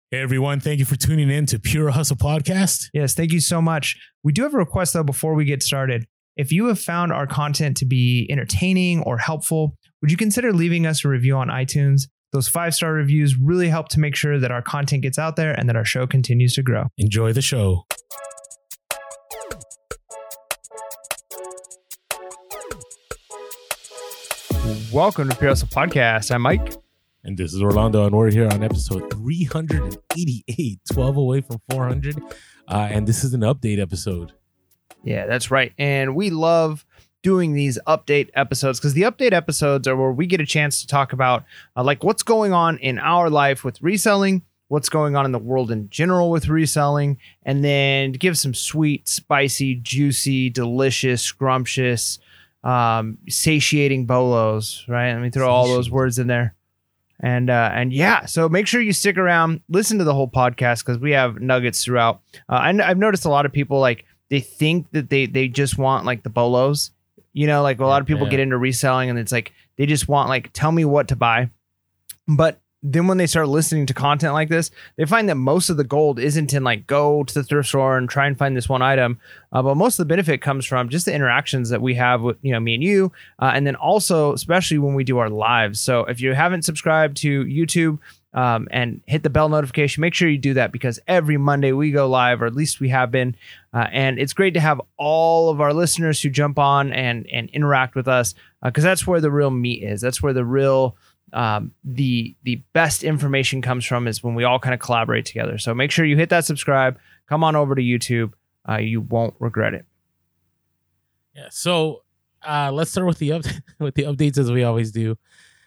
Hey everyone, thank you for tuning in to Pure Hustle Podcast. Yes, thank you so much. We do have a request though before we get started. If you have found our content to be entertaining or helpful, would you consider leaving us a review on iTunes? Those 5-star reviews really help to make sure that our content gets out there and that our show continues to grow. Enjoy the show. Welcome to Pure Hustle Podcast. I'm Mike. And this is Orlando, and we're here on episode 388, 12 away from 400. And this is an update episode. Yeah, that's right. And we love doing these update episodes because the update episodes are where we get a chance to talk about like what's going on in our life with reselling, what's going on in the world in general with reselling, and then give some sweet, spicy, juicy, delicious, scrumptious, satiating bolos, right? Let me throw all those words in there. And yeah, so make sure you stick around, listen to the whole podcast because we have nuggets throughout. And I've noticed a lot of people like they think that they just want like the bolos, you know, like a lot of people get into reselling and it's like they just want like tell me what to buy. But then when they start listening to content like this, they find that most of the gold isn't in like go to the thrift store and try and find this one item. But most of the benefit comes from just the interactions that we have with, you know, me and you. And then also, especially when we do our lives. So if you haven't subscribed to YouTube and hit the bell notification, make sure you do that because every Monday we go live, or at least we have been. And it's great to have all of our listeners who jump on and interact with us because that's where the real meat is. That's where the real the best information comes from is when we all kind of collaborate together. So make sure you hit that subscribe, come on over to YouTube. You won't regret it. Yeah. So let's start with the updates as we always do.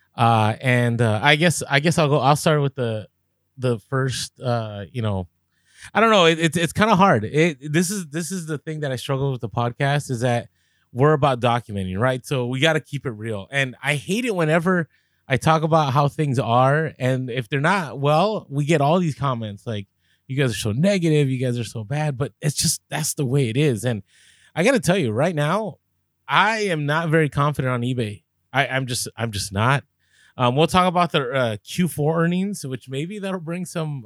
I guess I'll start with the first, I don't know. It's kind of hard. This is the thing that I struggle with the podcast is that we're about documenting, right? So we got to keep it real. And I hate it whenever I talk about how things are, and if they're not, well, we get all these comments like, you guys are so negative, you guys are so bad, but it's just, that's the way it is. And I got to tell you right now, I am not very confident on eBay. I'm just not. We'll talk about the Q4 earnings, which maybe that'll bring some,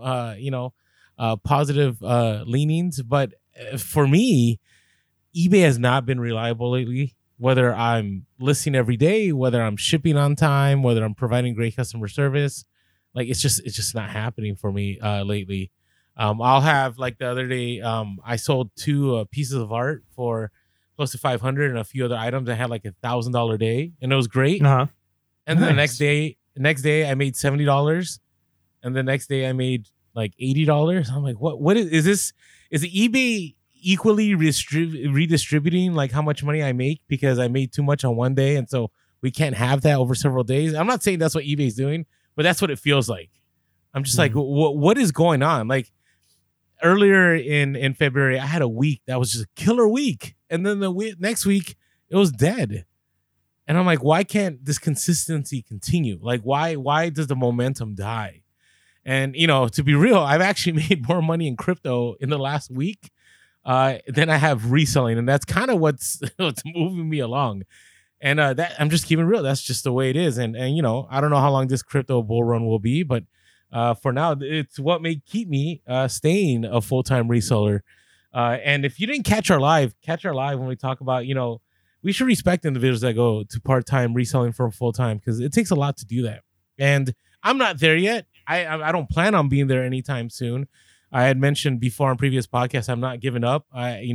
positive leanings. But for me, eBay has not been reliable lately. Whether I'm listing every day, whether I'm shipping on time, whether I'm providing great customer service, like it's just not happening for me lately. I'll have like the other day, I sold 2 pieces of art for close to 500 and a few other items. I had like $1,000 day, and it was great. Uh-huh. And then the next day I made $70, and the next day I made like $80. I'm like, what is this? Is it eBay equally redistributing like how much money I make because I made too much on one day, and so we can't have that over several days? I'm not saying that's what eBay's doing, but that's what it feels like. I'm just like, what is going on? Like earlier in February, I had a week that was just a killer week, and then the next week it was dead. And I'm like, why can't this consistency continue? Like, why does the momentum die? And to be real, I've actually made more money in crypto in the last week then I have reselling, and that's kind of what's moving me along. And that I'm just keeping real. That's just the way it is. And I don't know how long this crypto bull run will be, but for now, it's what may keep me staying a full-time reseller. And if you didn't catch our live when we talk about, we should respect individuals that go to part-time reselling from full-time because it takes a lot to do that. And I'm not there yet. I don't plan on being there anytime soon. I had mentioned before on previous podcasts, I'm not giving up.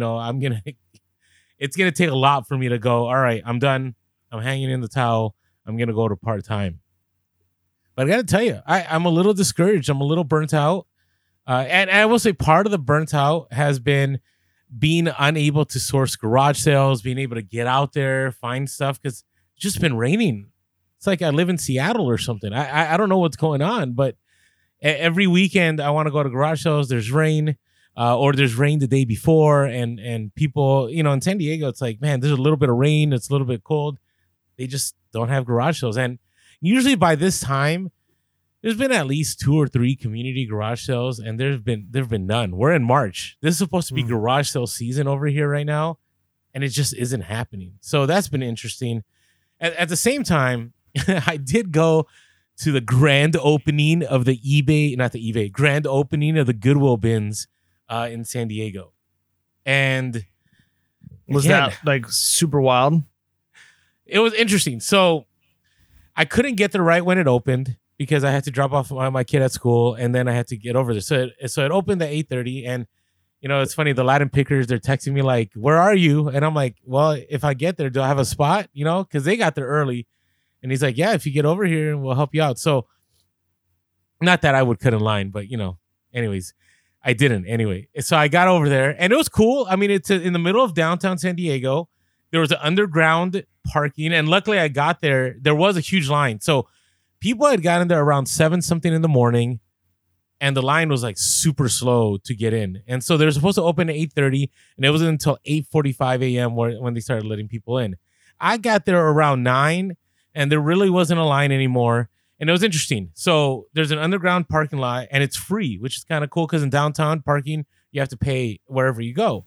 It's going to take a lot for me to go, all right, I'm done. I'm hanging in the towel. I'm going to go to part-time. But I got to tell you, I'm a little discouraged. I'm a little burnt out. And I will say part of the burnt out has been being unable to source garage sales, being able to get out there, find stuff, because it's just been raining. It's like I live in Seattle or something. I don't know what's going on, but every weekend I want to go to garage sales. There's rain, or there's rain the day before, and people, in San Diego, it's like, man, there's a little bit of rain. It's a little bit cold. They just don't have garage sales. And usually by this time, there's been at least 2 or 3 community garage sales, and there've been none. We're in March. This is supposed to be garage sale season over here right now, and it just isn't happening. So that's been interesting. At the same time, I did go to the grand opening of the grand opening of the Goodwill bins in San Diego. And was again, that like super wild? It was interesting. So I couldn't get there right when it opened because I had to drop off my kid at school, and then I had to get over there. So it opened at 8:30, and it's funny. The Latin pickers, they're texting me like, "Where are you?" And I'm like, "Well, if I get there, do I have a spot?" Because they got there early. And he's like, "Yeah, if you get over here, we'll help you out." So, not that I would cut in line, but anyways, I didn't anyway. So I got over there, and it was cool. I mean, it's in the middle of downtown San Diego. There was an underground parking, and luckily I got there. There was a huge line, so people had gotten there around 7 something in the morning, and the line was like super slow to get in. And so they're supposed to open at 8:30, and it wasn't until 8:45 a.m. when they started letting people in. I got there around 9. And there really wasn't a line anymore. And it was interesting. So there's an underground parking lot, and it's free, which is kind of cool because in downtown parking, you have to pay wherever you go.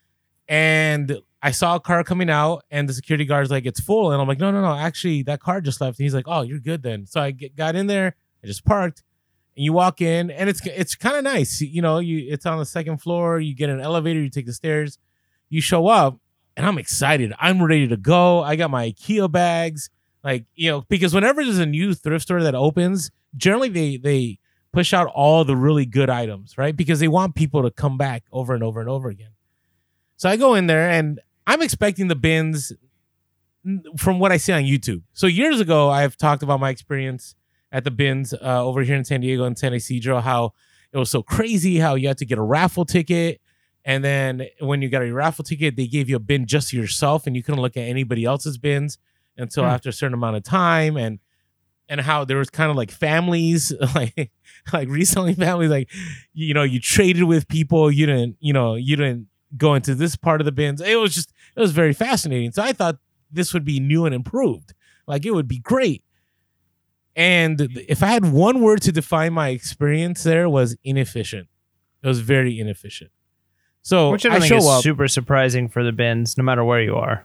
And I saw a car coming out, and the security guard's like, "It's full." And I'm like, no. Actually, that car just left. And he's like, "Oh, you're good then." So I got in there. I just parked. And you walk in, and it's kind of nice. It's on the second floor. You get an elevator. You take the stairs. You show up, and I'm excited. I'm ready to go. I got my IKEA bags. Because whenever there's a new thrift store that opens, generally they push out all the really good items, right? Because they want people to come back over and over and over again. So I go in there, and I'm expecting the bins from what I see on YouTube. So years ago, I've talked about my experience at the bins over here in San Diego and San Isidro, how it was so crazy, how you had to get a raffle ticket. And then when you got a raffle ticket, they gave you a bin just to yourself, and you couldn't look at anybody else's bins until after a certain amount of time, and how there was kind of like families, like reselling families, like you traded with people, you didn't go into this part of the bins. It was very fascinating. So I thought this would be new and improved, like it would be great. And if I had one word to define my experience there, was inefficient. It was very inefficient. So which I think is super surprising for the bins, no matter where you are.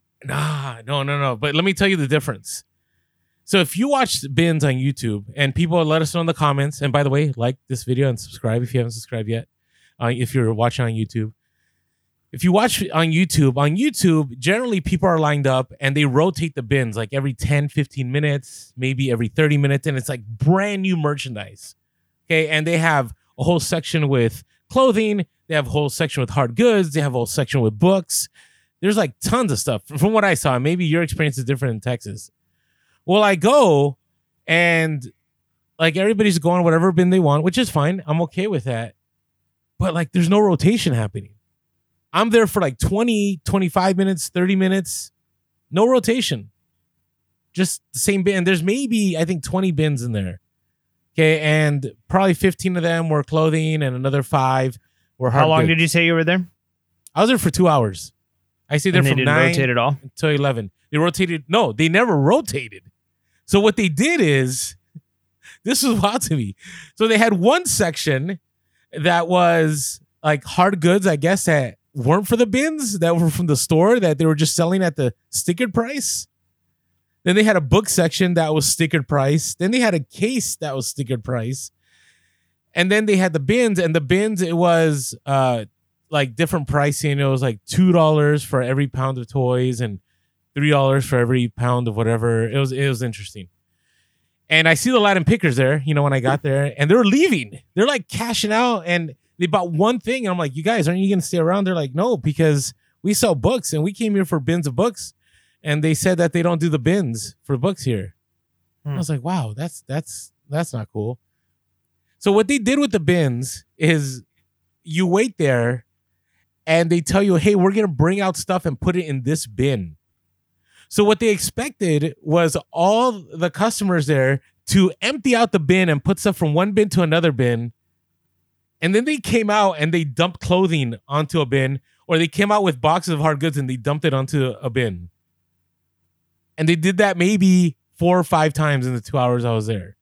No. But let me tell you the difference. So if you watch bins on YouTube, and people let us know in the comments, and by the way, like this video and subscribe if you haven't subscribed yet, if you're watching on YouTube. If you watch on YouTube, generally people are lined up and they rotate the bins like every 10, 15 minutes, maybe every 30 minutes, and it's like brand new merchandise. Okay, and they have a whole section with clothing, they have a whole section with hard goods, they have a whole section with books. There's like tons of stuff from what I saw. Maybe your experience is different in Texas. Well, I go, and like everybody's going whatever bin they want, which is fine. I'm okay with that. But like there's no rotation happening. I'm there for like 20, 25 minutes, 30 minutes. No rotation. Just the same bin. And there's maybe, I think, 20 bins in there. Okay, and probably 15 of them were clothing, and another 5 were hard How long goods. did you say you were there? I was there for 2 hours. I stayed there from 9 rotate at all until 11. They rotated. No, they never rotated. So what they did is, this was wild to me. So they had one section that was like hard goods, I guess, that weren't for the bins, that were from the store, that they were just selling at the stickered price. Then they had a book section that was stickered price. Then they had a case that was stickered price. And then they had the bins, and the bins, it was like different pricing. It was like $2 for every pound of toys and $3 for every pound of whatever. It was interesting. And I see the Latin pickers there, when I got there, and they're leaving. They're like cashing out, and they bought one thing. And I'm like, "You guys, aren't you going to stay around?" They're like, "No, because we sell books, and we came here for bins of books." And they said that they don't do the bins for books here. I was like, wow, that's not cool. So what they did with the bins is you wait there, and they tell you, "Hey, we're going to bring out stuff and put it in this bin." So what they expected was all the customers there to empty out the bin and put stuff from one bin to another bin. And then they came out and they dumped clothing onto a bin, or they came out with boxes of hard goods and they dumped it onto a bin. And they did that maybe 4 or 5 times in the 2 hours I was there.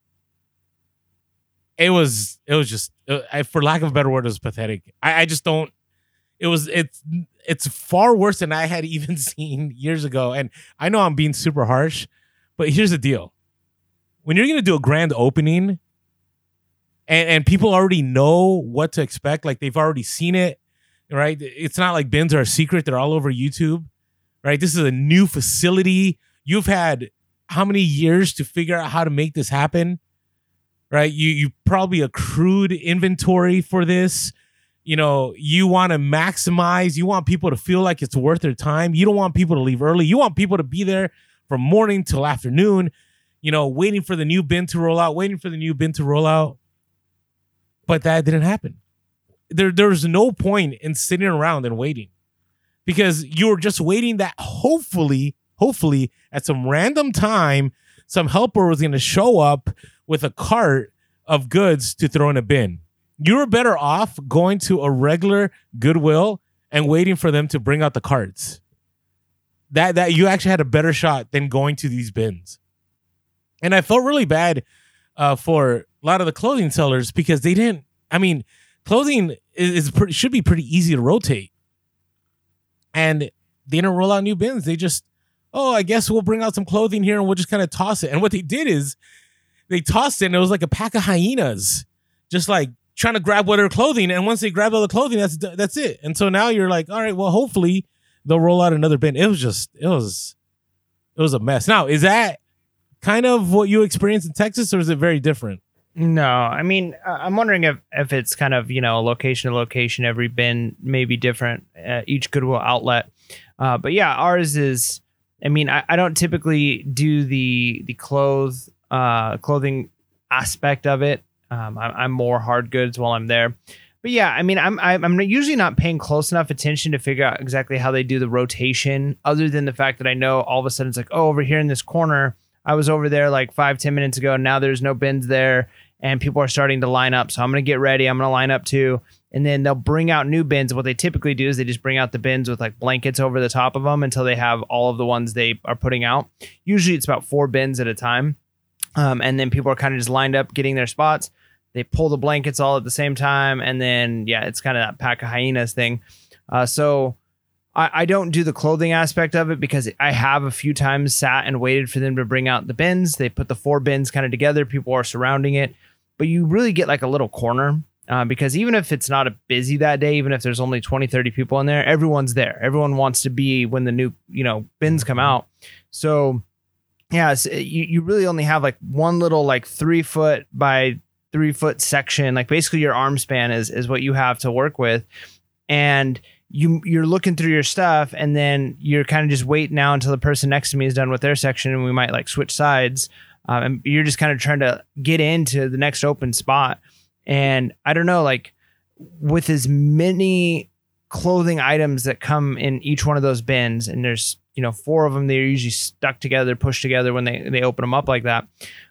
It was just, for lack of a better word, it was pathetic. I just don't, it's far worse than I had even seen years ago. And I know I'm being super harsh, but here's the deal. when you're gonna do a grand opening, and people already know what to expect, like they've already seen it, right? It's not like bins are a secret; they're all over YouTube, right? This is a new facility. You've had how many years to figure out how to make this happen, right? You probably accrued inventory for this. You know, you want to maximize. You want people to feel like it's worth their time. You don't want people to leave early. You want people to be there from morning till afternoon, you know, waiting for the new bin to roll out, But that didn't happen. There's no point in sitting around and waiting, because you're just waiting that hopefully at some random time, some helper was going to show up with a cart of goods to throw in a bin. You were better off going to a regular Goodwill and waiting for them to bring out the carts. That you actually had a better shot than going to these bins. And I felt really bad for a lot of the clothing sellers, because they didn't. I mean, clothing should be pretty easy to rotate, and they didn't roll out new bins. They just, I guess we'll bring out some clothing here and we'll just kind of toss it. And what they did is they tossed it, and it was like a pack of hyenas, just like trying to grab whatever clothing. And once they grab all the clothing, that's it. And so now you're like, all right, well, hopefully they'll roll out another bin. It was a mess. Now, is that kind of what you experienced in Texas, or is it very different? No, I mean, I'm wondering if it's kind of, you know, location to location, every bin may be different, each Goodwill outlet. But yeah, ours is, I mean, I don't typically do the clothing aspect of it. I'm more hard goods while I'm there. But yeah, I mean, I'm usually not paying close enough attention to figure out exactly how they do the rotation, other than the fact that I know all of a sudden it's like, over here in this corner, I was over there like 5-10 minutes ago, and now there's no bins there, and people are starting to line up. So I'm going to get ready. I'm going to line up too. And then they'll bring out new bins. What they typically do is they just bring out the bins with like blankets over the top of them until they have all of the ones they are putting out. Usually it's about 4 bins at a time. And then people are kind of just lined up getting their spots. They pull the blankets all at the same time. And then, yeah, it's kind of that pack of hyenas thing. So I don't do the clothing aspect of it, because I have a few times sat and waited for them to bring out the bins. They put the 4 bins kind of together. People are surrounding it. But you really get like a little corner, because even if it's not a busy that day, even if there's only 20, 30 people in there, everyone's there. Everyone wants to be when the new, you know, bins come out. So yeah, you really only have like one little like 3 foot by 3 foot section. Like basically your arm span is what you have to work with. And you're looking through your stuff, and then you're kind of just waiting now until the person next to me is done with their section, and we might like switch sides. And you're just kind of trying to get into the next open spot. And I don't know, like with as many clothing items that come in each one of those bins, and there's, you know, 4 of them, they're usually stuck together, pushed together when they open them up like that.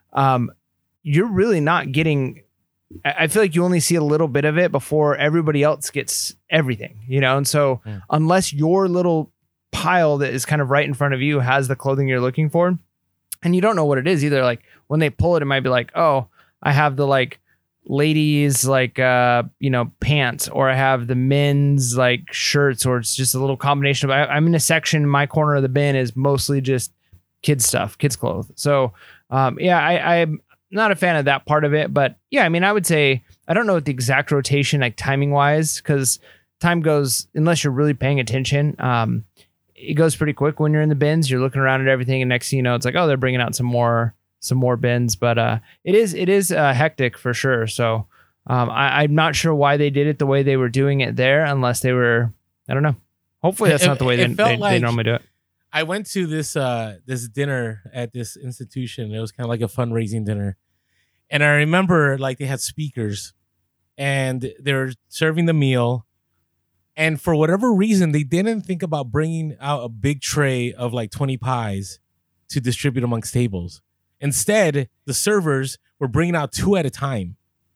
You're really not getting, I feel like you only see a little bit of it before everybody else gets everything, you know? And so unless your little pile that is kind of right in front of you has the clothing you're looking for, and you don't know what it is either, like when they pull it, it might be like, oh, I have the like ladies, like, you know, pants, or I have the men's like shirts, or it's just a little combination of, I'm in a section, my corner of the bin is mostly just kids stuff, kids clothes. So, yeah, I'm not a fan of that part of it, but yeah, I mean, I would say, I don't know what the exact rotation, like timing wise, because time goes, unless you're really paying attention, it goes pretty quick when you're in the bins. You're looking around at everything, and next thing you know, it's like, oh, they're bringing out some more bins. But it is hectic for sure. So I'm not sure why they did it the way they were doing it there, unless they were, I don't know. Hopefully that's not the way they normally do it. I went to this dinner at this institution. It was kind of like a fundraising dinner, and I remember like they had speakers, and they were serving the meal. And for whatever reason, they didn't think about bringing out a big tray of like 20 pies to distribute amongst tables. Instead, the servers were bringing out 2 at a time.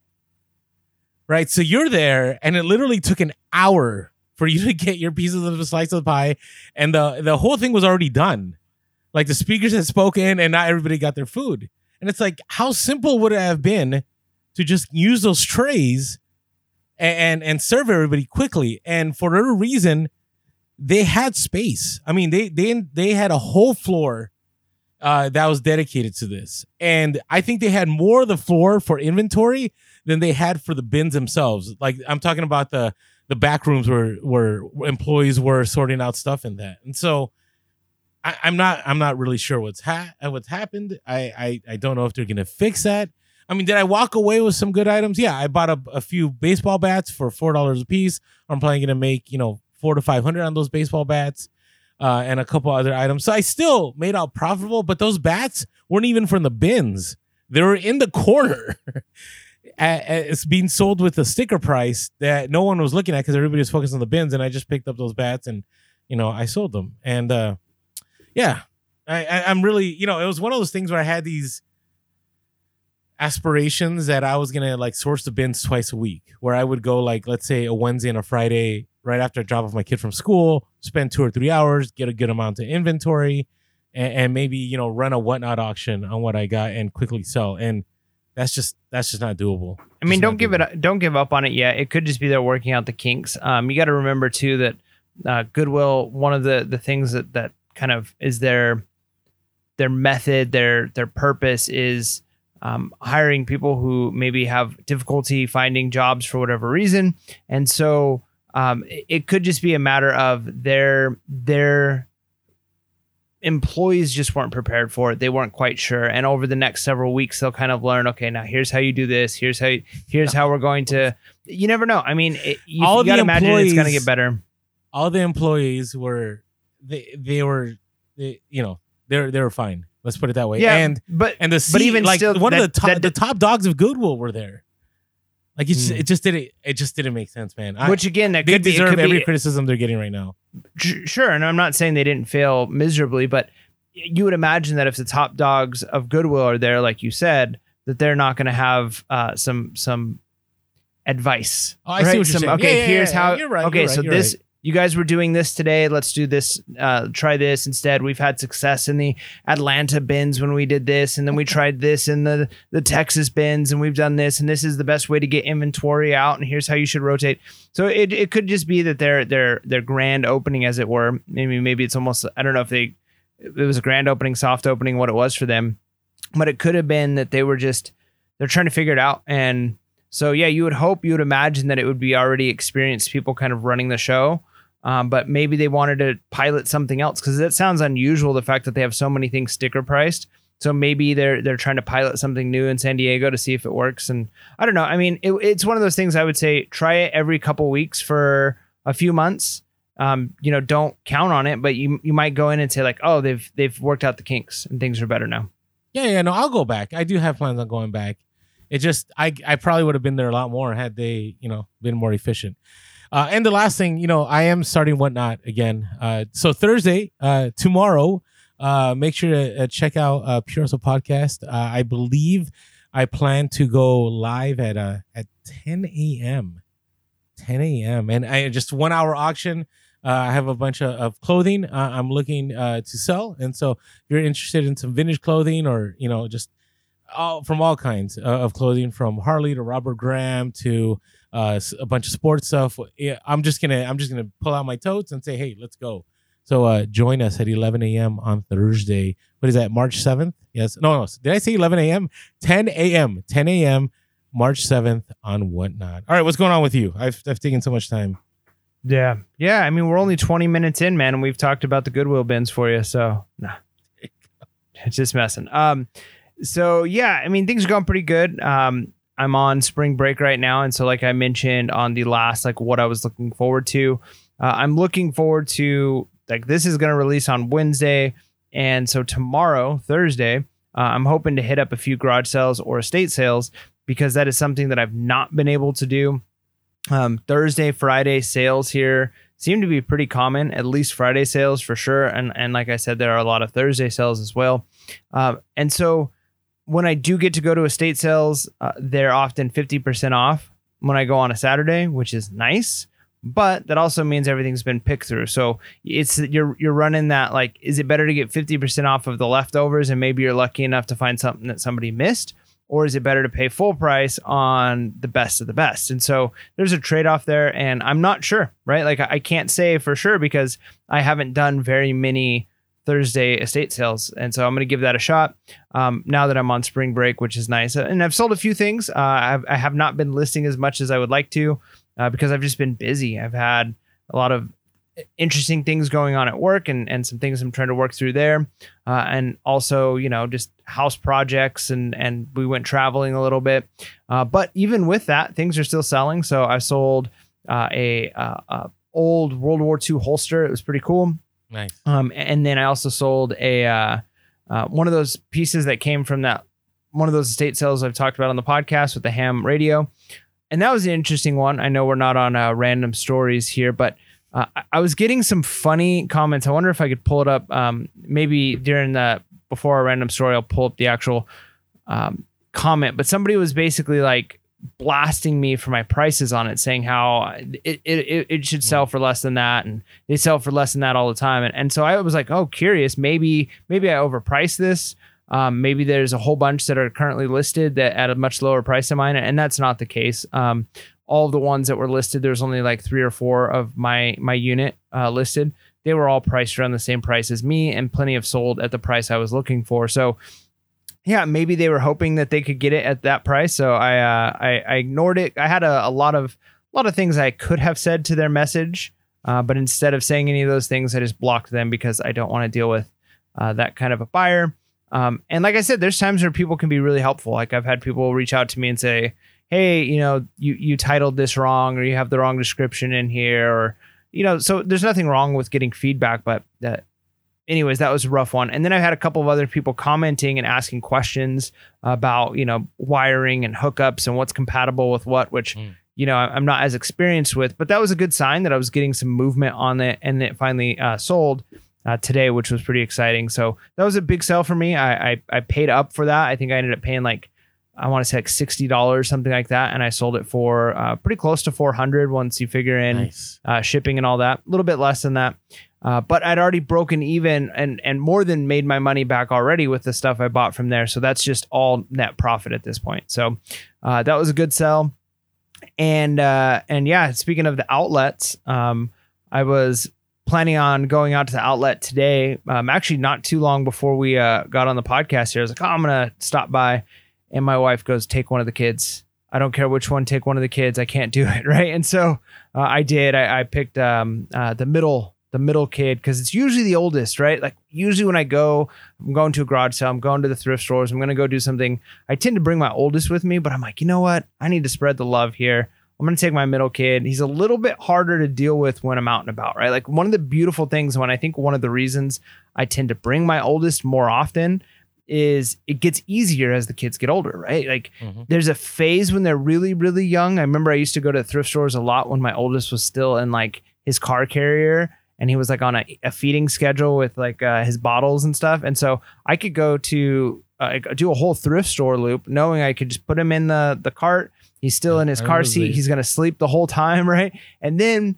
Right? So you're there, and it literally took an hour for you to get your pieces of the slice of the pie, and the whole thing was already done. Like the speakers had spoken, and not everybody got their food. And it's like, how simple would it have been to just use those trays and serve everybody quickly? And for whatever reason, they had space. I mean, they had a whole floor that was dedicated to this. And I think they had more of the floor for inventory than they had for the bins themselves. Like I'm talking about the back rooms where employees were sorting out stuff in that. And so I'm not really sure what's happened. I don't know if they're gonna fix that. I mean, did I walk away with some good items? Yeah, I bought a few baseball bats for $4 a piece. I'm probably gonna make $400 to $500 on those baseball bats, and a couple other items. So I still made out profitable. But those bats weren't even from the bins; they were in the corner. It's being sold with a sticker price that no one was looking at because everybody was focused on the bins. And I just picked up those bats and I sold them. And yeah, I'm really it was one of those things where I had these aspirations that I was gonna like source the bins twice a week, where I would go like, let's say a Wednesday and a Friday right after I drop off my kid from school, spend 2 or 3 hours, get a good amount of inventory, and maybe run a whatnot auction on what I got and quickly sell. And that's just not doable. I mean, don't give up on it yet. It could just be they're working out the kinks. You got to remember too that Goodwill, one of the things that kind of is their method, their purpose is hiring people who maybe have difficulty finding jobs for whatever reason. And so it could just be a matter of their employees just weren't prepared for it. They weren't quite sure. And over the next several weeks, they'll kind of learn, okay, now here's how you do this. Here's how we're going to, you never know. I mean, you got to imagine it's going to get better. All the employees were fine. Let's put it that way. Yeah, but even like still, one of the top dogs of Goodwill were there. Like it just didn't make sense, man. Which again, they deserve every criticism they're getting right now. Sure, and I'm not saying they didn't fail miserably, but you would imagine that if the top dogs of Goodwill are there, like you said, that they're not going to have some advice. Oh, I see what you're saying. Okay, here's how. You're right. Okay, you're right, this. You guys were doing this today. Let's do this. Try this instead. We've had success in the Atlanta bins when we did this, and then we tried this in the Texas bins, and we've done this, and this is the best way to get inventory out, and here's how you should rotate. So it could just be that their grand opening, as it were. Maybe it's almost, I don't know if it was a grand opening, soft opening, what it was for them, but it could have been that they're trying to figure it out. And so yeah, you would imagine that it would be already experienced people kind of running the show. But maybe they wanted to pilot something else because that sounds unusual, the fact that they have so many things sticker priced. So maybe they're trying to pilot something new in San Diego to see if it works. And I don't know. I mean, it's one of those things I would say try it every couple weeks for a few months. Don't count on it, but you might go in and say like, oh, they've worked out the kinks and things are better now. Yeah, no, I'll go back. I do have plans on going back. It just I probably would have been there a lot more had they been more efficient. And the last thing, I am starting Whatnot again. So Thursday, tomorrow, make sure to check out Pure Hustle Podcast. I believe I plan to go live at 10 a.m. 10 a.m. And I just 1 hour auction. I have a bunch of clothing I'm looking to sell. And so if you're interested in some vintage clothing or, just from all kinds of clothing, from Harley to Robert Graham to a bunch of sports stuff. I'm just gonna pull out my totes and say, hey, let's go. So join us at 11 a.m. on Thursday. What is that? March 7th? Yes. No. Did I say 11 a.m.? 10 a.m. 10 a.m. March 7th on Whatnot. All right, what's going on with you? I've taken so much time. Yeah. I mean, we're only 20 minutes in, man, and we've talked about the Goodwill bins for you. So nah, it's just messing. So yeah, I mean, things are going pretty good. I'm on spring break right now. And so like I mentioned on the last, like what I was looking forward to, I'm looking forward to like, this is going to release on Wednesday. And so tomorrow, Thursday, I'm hoping to hit up a few garage sales or estate sales because that is something that I've not been able to do. Thursday, Friday sales here seem to be pretty common, at least Friday sales for sure. And like I said, there are a lot of Thursday sales as well. And so when I do get to go to estate sales, they're often 50% off when I go on a Saturday, which is nice. But that also means everything's been picked through. So it's you're running that like, is it better to get 50% off of the leftovers and maybe you're lucky enough to find something that somebody missed? Or is it better to pay full price on the best of the best? And so there's a trade-off there, and I'm not sure, right? Like I can't say for sure because I haven't done very many Thursday estate sales. And so I'm going to give that a shot now that I'm on spring break, which is nice. And I've sold a few things. I have not been listing as much as I would like to because I've just been busy. I've had a lot of interesting things going on at work and some things I'm trying to work through there. And also, just house projects and we went traveling a little bit. But even with that, things are still selling. So I sold a old World War II holster. It was pretty cool. Nice. And then I also sold a one of those pieces that came from one of those estate sales I've talked about on the podcast with the ham radio. And that was an interesting one. I know we're not on random stories here, but I was getting some funny comments. I wonder if I could pull it up. Maybe before our random story, I'll pull up the actual comment. But somebody was basically like blasting me for my prices on it, saying how it should sell for less than that, and they sell for less than that all the time. And so I was like, oh, curious. Maybe I overpriced this. Maybe there's a whole bunch that are currently listed that at a much lower price than mine, and that's not the case. All of the ones that were listed, there's only like 3 or 4 of my unit listed. They were all priced around the same price as me, and plenty have sold at the price I was looking for. So yeah, maybe they were hoping that they could get it at that price. So I ignored it. I had a lot of things I could have said to their message, but instead of saying any of those things, I just blocked them because I don't want to deal with that kind of a buyer. And like I said, there's times where people can be really helpful. Like I've had people reach out to me and say, hey, you titled this wrong, or you have the wrong description in here, or, so there's nothing wrong with getting feedback, but anyways, that was a rough one. And then I had a couple of other people commenting and asking questions about, wiring and hookups and what's compatible with what, which, I'm not as experienced with, but that was a good sign that I was getting some movement on it, and it finally sold today, which was pretty exciting. So that was a big sell for me. I paid up for that. I think I ended up paying I want to say $60, something like that. And I sold it for pretty close to $400 once you figure in shipping and all that. A little bit less than that. But I'd already broken even and more than made my money back already with the stuff I bought from there. So that's just all net profit at this point. So that was a good sell. And yeah, speaking of the outlets, I was planning on going out to the outlet today. Actually not too long before we got on the podcast here. I was like, I'm going to stop by. And my wife goes, take one of the kids. I don't care which one, take one of the kids. I can't do it. Right. And so I did. I picked the middle kid, because it's usually the oldest, right? Like usually when I'm going to a garage sale, I'm going to the thrift stores, I'm going to go do something. I tend to bring my oldest with me, but I'm like, you know what? I need to spread the love here. I'm going to take my middle kid. He's a little bit harder to deal with when I'm out and about, right? Like one of the beautiful things, I think one of the reasons I tend to bring my oldest more often is it gets easier as the kids get older, right? Like there's a phase when they're really, really young. I remember I used to go to thrift stores a lot when my oldest was still in like his car carrier, and he was like on a feeding schedule with like his bottles and stuff. And so I could go to do a whole thrift store loop knowing I could just put him in the cart. He's still in his car seat. He's going to sleep the whole time. Right. And then,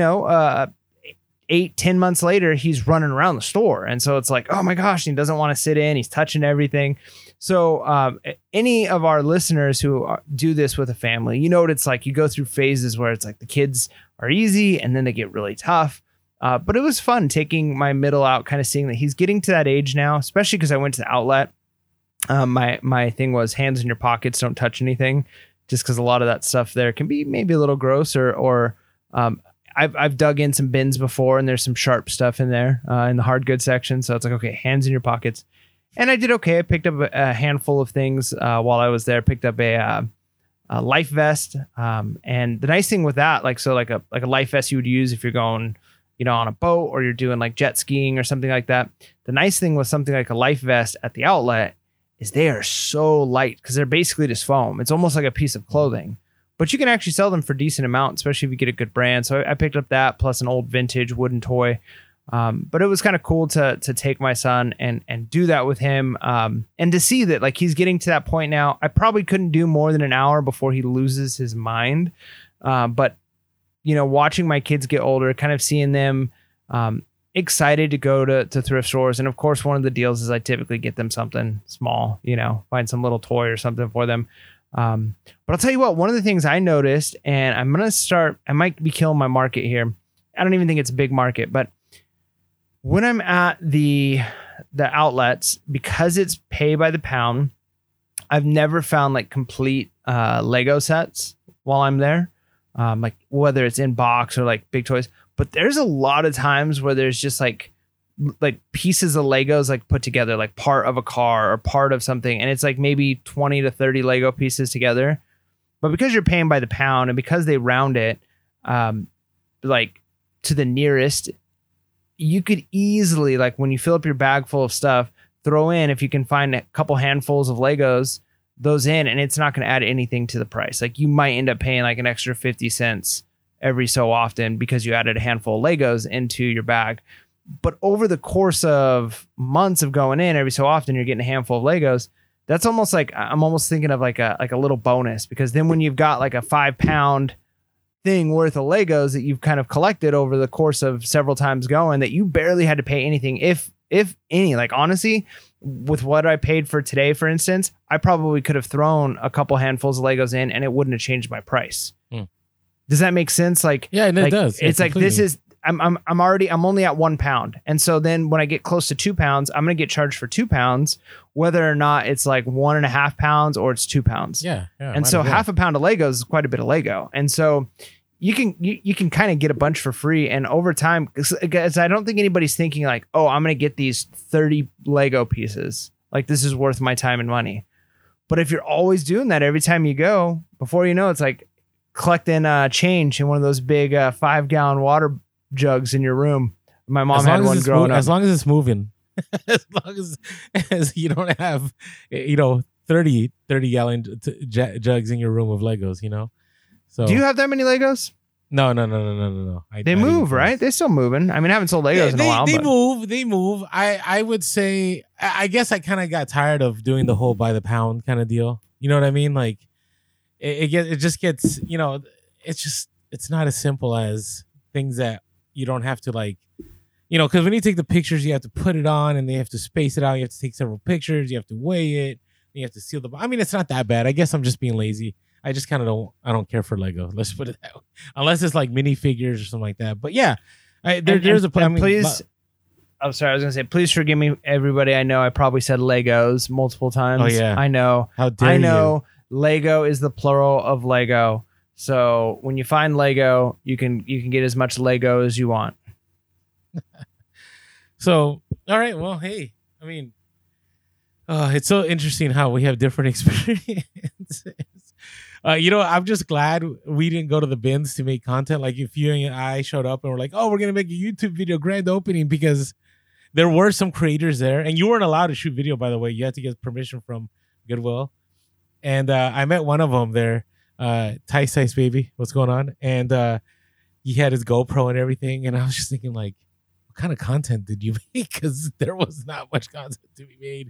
8-10 months later, he's running around the store. And so it's like, oh my gosh, he doesn't want to sit in. He's touching everything. So any of our listeners who do this with a family, you know what it's like. You go through phases where it's like the kids are easy and then they get really tough. But it was fun taking my middle out, kind of seeing that he's getting to that age now, especially because I went to the outlet. My thing was hands in your pockets, don't touch anything, just because a lot of that stuff there can be maybe a little gross or I've dug in some bins before, and there's some sharp stuff in there in the hard goods section. So it's like, okay, hands in your pockets. And I did okay. I picked up a handful of things while I was there. Picked up a life vest. And the nice thing with that, like a life vest you would use if you're going, on a boat or you're doing like jet skiing or something like that. The nice thing with something like a life vest at the outlet is they are so light because they're basically just foam. It's almost like a piece of clothing. But you can actually sell them for a decent amount, especially if you get a good brand. So I picked up that plus an old vintage wooden toy. But it was kind of cool to take my son and do that with him. And to see that like he's getting to that point now. I probably couldn't do more than an hour before he loses his mind. But watching my kids get older, kind of seeing them excited to go to thrift stores. And of course, one of the deals is I typically get them something small, find some little toy or something for them. But I'll tell you what, one of the things I noticed, and I might be killing my market here. I don't even think it's a big market, but When I'm at the outlets, because it's pay by the pound, I've never found like complete Lego sets while I'm there. Like whether it's in box or like big toys, but there's a lot of times where there's just like pieces of Legos like put together, like part of a car or part of something. And it's like maybe 20 to 30 Lego pieces together. But because you're paying by the pound and because they round it like to the nearest, you could easily, like when you fill up your bag full of stuff, throw in, if you can find a couple handfuls of Legos, those in, and it's not going to add anything to the price. Like you might end up paying like an extra 50 cents every so often because you added a handful of Legos into your bag. But over the course of months of going in, every so often you're getting a handful of Legos. That's almost like, I'm almost thinking of like a little bonus, because then when you've got like a 5-pound thing worth of Legos that you've kind of collected over the course of several times going, that you barely had to pay anything, if any. Like honestly, with what I paid for today, for instance, I probably could have thrown a couple handfuls of Legos in and it wouldn't have changed my price. Does that make sense? Like, yeah, it does. It's yeah, like, this is, I'm only at 1 pound. And so then when I get close to 2 pounds, I'm going to get charged for 2 pounds, whether or not it's like 1.5 pounds or it's 2 pounds. Yeah. And so half a pound of Legos is quite a bit of Lego. And so you can kind of get a bunch for free. And over time, because I don't think anybody's thinking like, oh, I'm going to get these 30 Lego pieces. Like this is worth my time and money. But if you're always doing that every time you go, before you know, it's like collecting change in one of those big 5-gallon water jugs in your room. My mom had one growing up. As long as it's moving, as long as you don't have, 30 gallon jugs in your room of Legos, So do you have that many Legos? No. They move, right? They're still moving. I mean, I haven't sold Legos in a while. They move. I would say, I guess I kind of got tired of doing the whole by the pound kind of deal. You know what I mean? Like it just gets, it's not as simple as things that you don't have to like, because when you take the pictures, you have to put it on and they have to space it out. You have to take several pictures. You have to weigh it. You have to seal the. I mean, it's not that bad. I guess I'm just being lazy. I just kind of don't care for Lego. Let's put it that way. Unless it's like minifigures or something like that. But yeah, there's a plan. Please. I'm sorry. I was going to say, please forgive me, everybody. I know I probably said Legos multiple times. Oh yeah. I know. How dare you? I know. Lego is the plural of Lego. So when you find Lego, you can get as much Lego as you want. So, all right. Well, hey, I mean, it's so interesting how we have different experiences. I'm just glad we didn't go to the bins to make content. Like if you and I showed up and we're like, oh, we're going to make a YouTube video grand opening, because there were some creators there and you weren't allowed to shoot video, by the way. You had to get permission from Goodwill. And I met one of them there, Tice Baby. What's going on? And he had his GoPro and everything. And I was just thinking like, what kind of content did you make? Because there was not much content to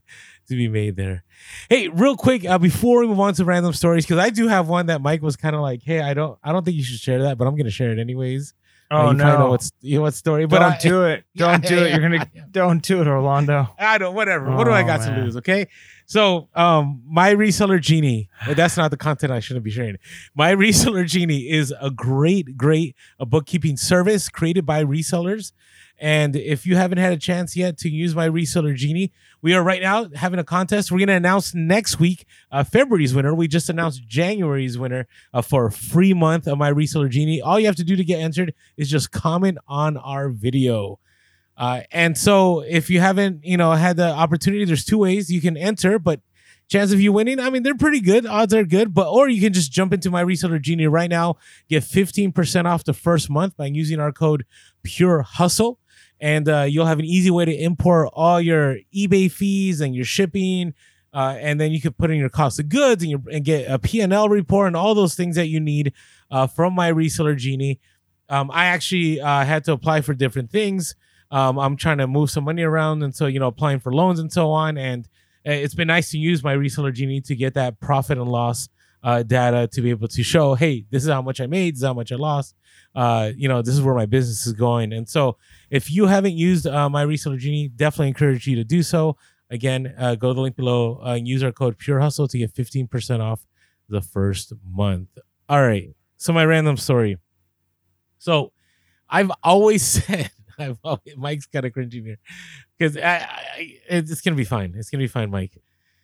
be made there. Hey, real quick, before we move on to random stories, because I do have one that Mike was kind of like, hey, I don't think you should share that, but I'm gonna share it anyways. Oh you no! Know what story? But don't do it. Don't do it. You're gonna don't do it, Orlando. I don't. Whatever. What do I got to lose? Okay. So, my reseller Genie. That's not the content I shouldn't be sharing. My reseller Genie is a great bookkeeping service created by resellers. And if you haven't had a chance yet to use my reseller Genie, we are right now having a contest. We're going to announce next week February's winner. We just announced January's winner for a free month of my reseller Genie. All you have to do to get entered is just comment on our video. And so if you haven't, had the opportunity, there's 2 ways you can enter, but chance of you winning, I mean, they're pretty good. Odds are good, or you can just jump into my reseller Genie right now, get 15% off the first month by using our code Pure Hustle. And you'll have an easy way to import all your eBay fees and your shipping. And then you can put in your cost of goods and get a P&L report and all those things that you need from my reseller Genie. I actually had to apply for different things. I'm trying to move some money around. And so, applying for loans and so on. And it's been nice to use my reseller Genie to get that profit and loss data to be able to show, hey, this is how much I made, this is how much I lost. This is where my business is going. And so if you haven't used my reseller Genie, definitely encourage you to do so. Again, go to the link below and use our code Pure Hustle to get 15% off the first month. All right. So my random story. So I've always said Mike's kind of cringing here because it's gonna be fine. It's gonna be fine, Mike.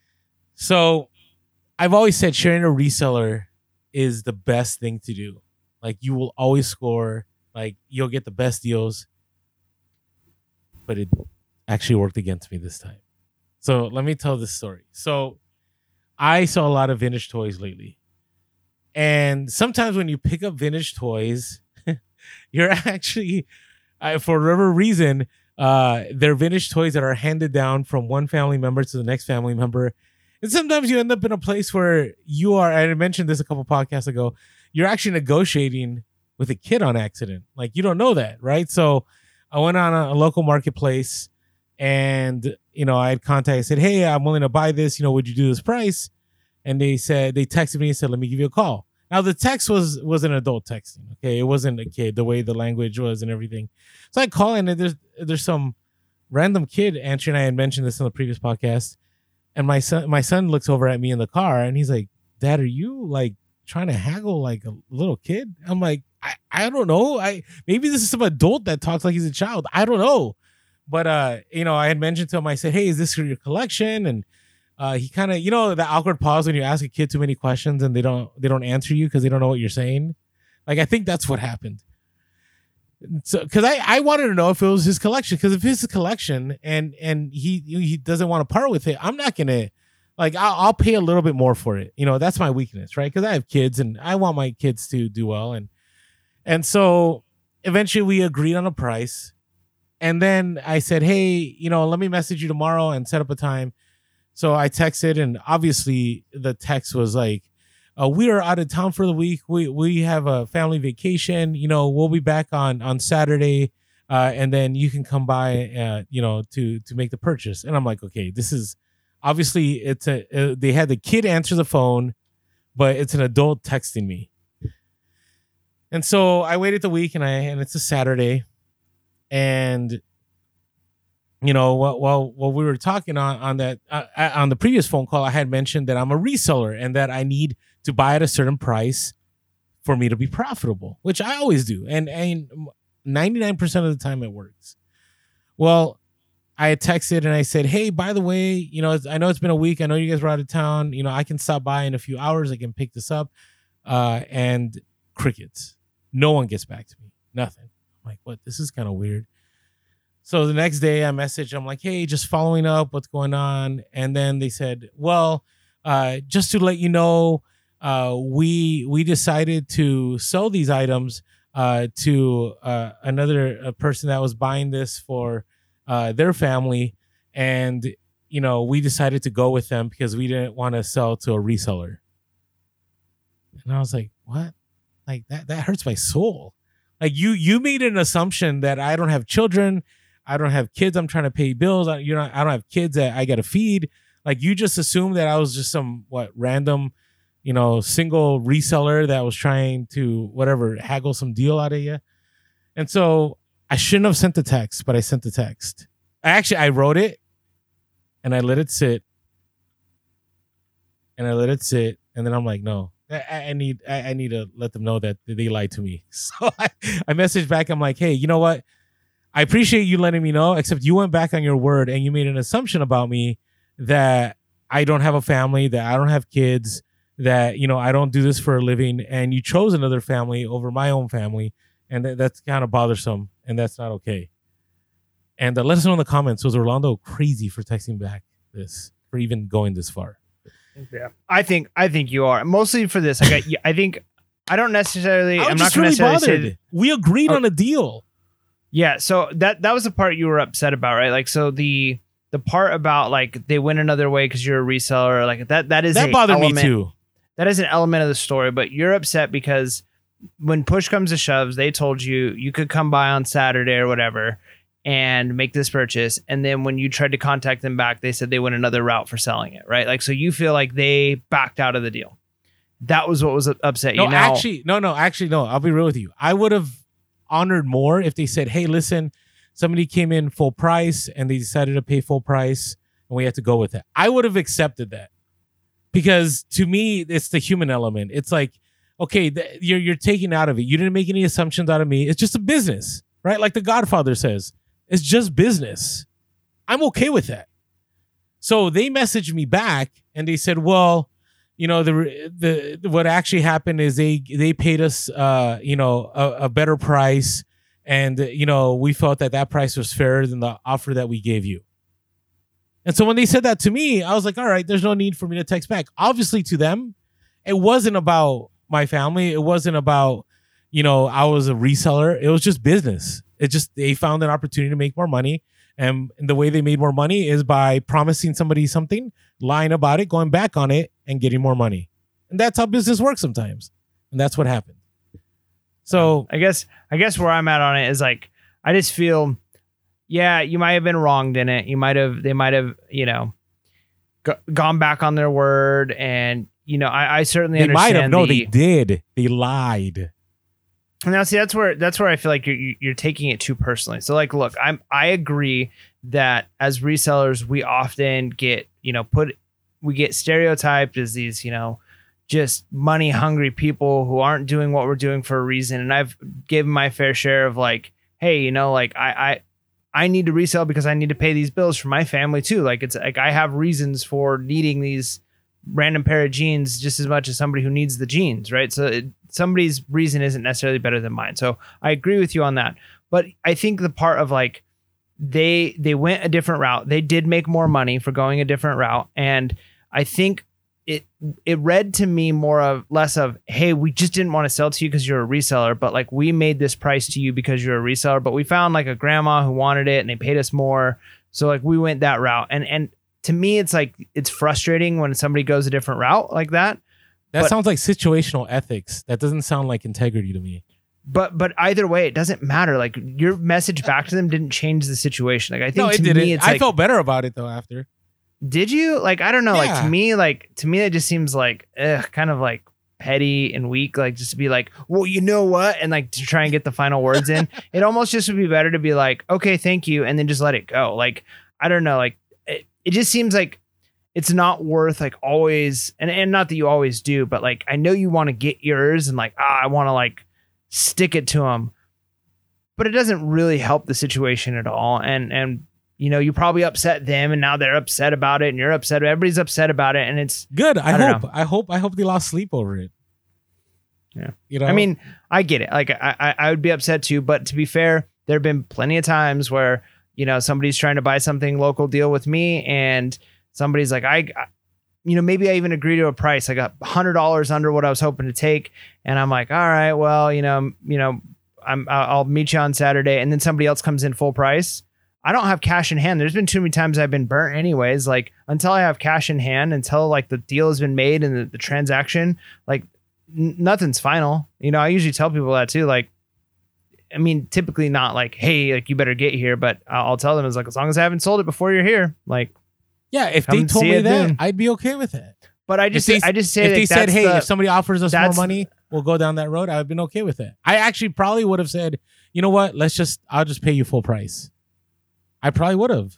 So I've always said sharing a reseller is the best thing to do. Like you will always score. Like you'll get the best deals. But it actually worked against me this time. So let me tell this story. So I saw a lot of vintage toys lately. And sometimes when you pick up vintage toys, you're actually, for whatever reason, they're vintage toys that are handed down from one family member to the next family member. And sometimes you end up in a place where you are, I mentioned this a couple podcasts ago, you're actually negotiating with a kid on accident. Like you don't know that, right? So I went on a local marketplace and, I had contacted, I said, hey, I'm willing to buy this. Would you do this price? And they texted me and said, let me give you a call. Now the text was an adult texting. Okay. It wasn't a kid, the way the language was and everything. So I call in and there's some random kid answering. I had mentioned this on the previous podcast. And my son looks over at me in the car and he's like, Dad, are you like trying to haggle like a little kid? I'm like, I don't know. Maybe this is some adult that talks like he's a child. I don't know. But I had mentioned to him, I said, hey, is this for your collection? And he kind of, the awkward pause when you ask a kid too many questions and they don't answer you because they don't know what you're saying. Like I think that's what happened. So because I wanted to know if it was his collection, because if it's his collection and he doesn't want to part with it, I'm not gonna I'll pay a little bit more for it. That's my weakness, right? Because I have kids and I want my kids to do well. And so eventually we agreed on a price. And then I said, hey, let me message you tomorrow and set up a time. So I texted, and obviously the text was like, we are out of town for the week. We have a family vacation. We'll be back on Saturday. And then you can come by, to make the purchase. And I'm like, okay, this is obviously they had the kid answer the phone, but it's an adult texting me. And so I waited the week and it's a Saturday. And, while we were talking on that, on the previous phone call, I had mentioned that I'm a reseller and that I need to buy at a certain price for me to be profitable, which I always do. And 99% of the time it works. Well, I had texted and I said, hey, by the way, I know it's been a week. I know you guys were out of town. I can stop by in a few hours. I can pick this up. And crickets. No one gets back to me. Nothing. I'm like, what? This is kind of weird. So the next day I messaged, I'm like, hey, just following up, what's going on? And then they said, well, just to let you know, we decided to sell these items to another person that was buying this for their family. And, we decided to go with them because we didn't want to sell to a reseller. And I was like, what? Like that hurts my soul. Like you made an assumption that I don't have children. I don't have kids. I'm trying to pay bills. I don't have kids that I got to feed. Like you just assumed that I was just some random, single reseller that was trying to haggle some deal out of you. And so I shouldn't have sent the text, but I sent the text. I wrote it and I let it sit. And then I'm like, no. I need to let them know that they lied to me. So I messaged back. I'm like, hey, you know what? I appreciate you letting me know, except you went back on your word and you made an assumption about me that I don't have a family, that I don't have kids, that, I don't do this for a living. And you chose another family over my own family. And that's kind of bothersome. And that's not okay. And let us know in the comments, was Orlando crazy for texting back this, for even going this far? Yeah, I think you are, mostly for this. I think I don't necessarily. I'm not really necessarily bothered. We agreed on a deal. Yeah, so that was the part you were upset about, right? Like, so the part about like they went another way because you're a reseller, like that bothered me too. That is an element of the story, but you're upset because when push comes to shoves, they told you could come by on Saturday or whatever and make this purchase. And then when you tried to contact them back, they said they went another route for selling it, right? Like, so you feel like they backed out of the deal. That was what was upset you. No, actually, I'll be real with you. I would have honored more if they said, hey, listen, somebody came in full price and they decided to pay full price and we had to go with it. I would have accepted that because to me, it's the human element. It's like, okay, you're taking out of it. You didn't make any assumptions out of me. It's just a business. right? Like The Godfather says, it's just business. I'm okay with that. So they messaged me back and they said, well, you know, the what actually happened is they paid us, you know, a better price. And, you know, we felt that price was fairer than the offer that we gave you. And so when they said that to me, I was like, all right, there's no need for me to text back. Obviously to them, it wasn't about my family. It wasn't about, you know, I was a reseller. It was just business. It just, they found an opportunity to make more money. And the way they made more money is by promising somebody something, lying about it, going back on it, and getting more money. And that's how business works sometimes. And that's what happened. So I guess where I'm at on it is like, I just feel, yeah, you might have been wronged in it. They might have, you know, gone back on their word. And, you know, I certainly they understand. Might have. No, they did. They lied. Now, see, that's where I feel like you're taking it too personally. So, like, look, I agree that as resellers, we often get, you know, we get stereotyped as these, you know, just money hungry people who aren't doing what we're doing for a reason. And I've given my fair share of like, hey, you know, like I need to resell because I need to pay these bills for my family too. Like, it's like I have reasons for needing these random pair of jeans just as much as somebody who needs the jeans, right? So somebody's reason isn't necessarily better than mine. So I agree with you on that. But I think the part of like they went a different route. They did make more money for going a different route. And I think it read to me less of, hey, we just didn't want to sell to you because you're a reseller, but like we made this price to you because you're a reseller, but we found like a grandma who wanted it and they paid us more. So like we went that route. And to me, it's like, it's frustrating when somebody goes a different route like that. That sounds like situational ethics. That doesn't sound like integrity to me. But either way, it doesn't matter. Like your message back to them didn't change the situation. Like I think no, it to didn't. me, it's I like, felt better about it though after. Did you? Like, I don't know. Yeah. Like to me, it just seems like kind of like petty and weak. Like just to be like, well, you know what? And like to try and get the final words in. It almost just would be better to be like, okay, thank you. And then just let it go. Like, I don't know. Like it just seems like it's not worth like always. And not that you always do, but like, I know you want to get yours and like, I want to like stick it to them, but it doesn't really help the situation at all. And, you know, you probably upset them and now they're upset about it and you're upset. Everybody's upset about it. And it's good. I hope they lost sleep over it. Yeah. You know, I mean, I get it. Like I would be upset too, but to be fair, there have been plenty of times where, you know, somebody's trying to buy something local deal with me and somebody's like, you know, maybe I even agree to a price. I got $100 under what I was hoping to take. And I'm like, all right, well, you know, I'll meet you on Saturday. And then somebody else comes in full price. I don't have cash in hand. There's been too many times I've been burnt anyways. Like until I have cash in hand, until like the deal has been made and the transaction, like nothing's final. You know, I usually tell people that too. Like, I mean, typically not like, hey, like you better get here, but I'll tell them it's like, as long as I haven't sold it before you're here, like, yeah, if they told me that, I'd be okay with it. But I just say if they said, hey, if somebody offers us more money, we'll go down that road, I've been okay with it. I actually probably would have said, you know what, I'll just pay you full price. I probably would have.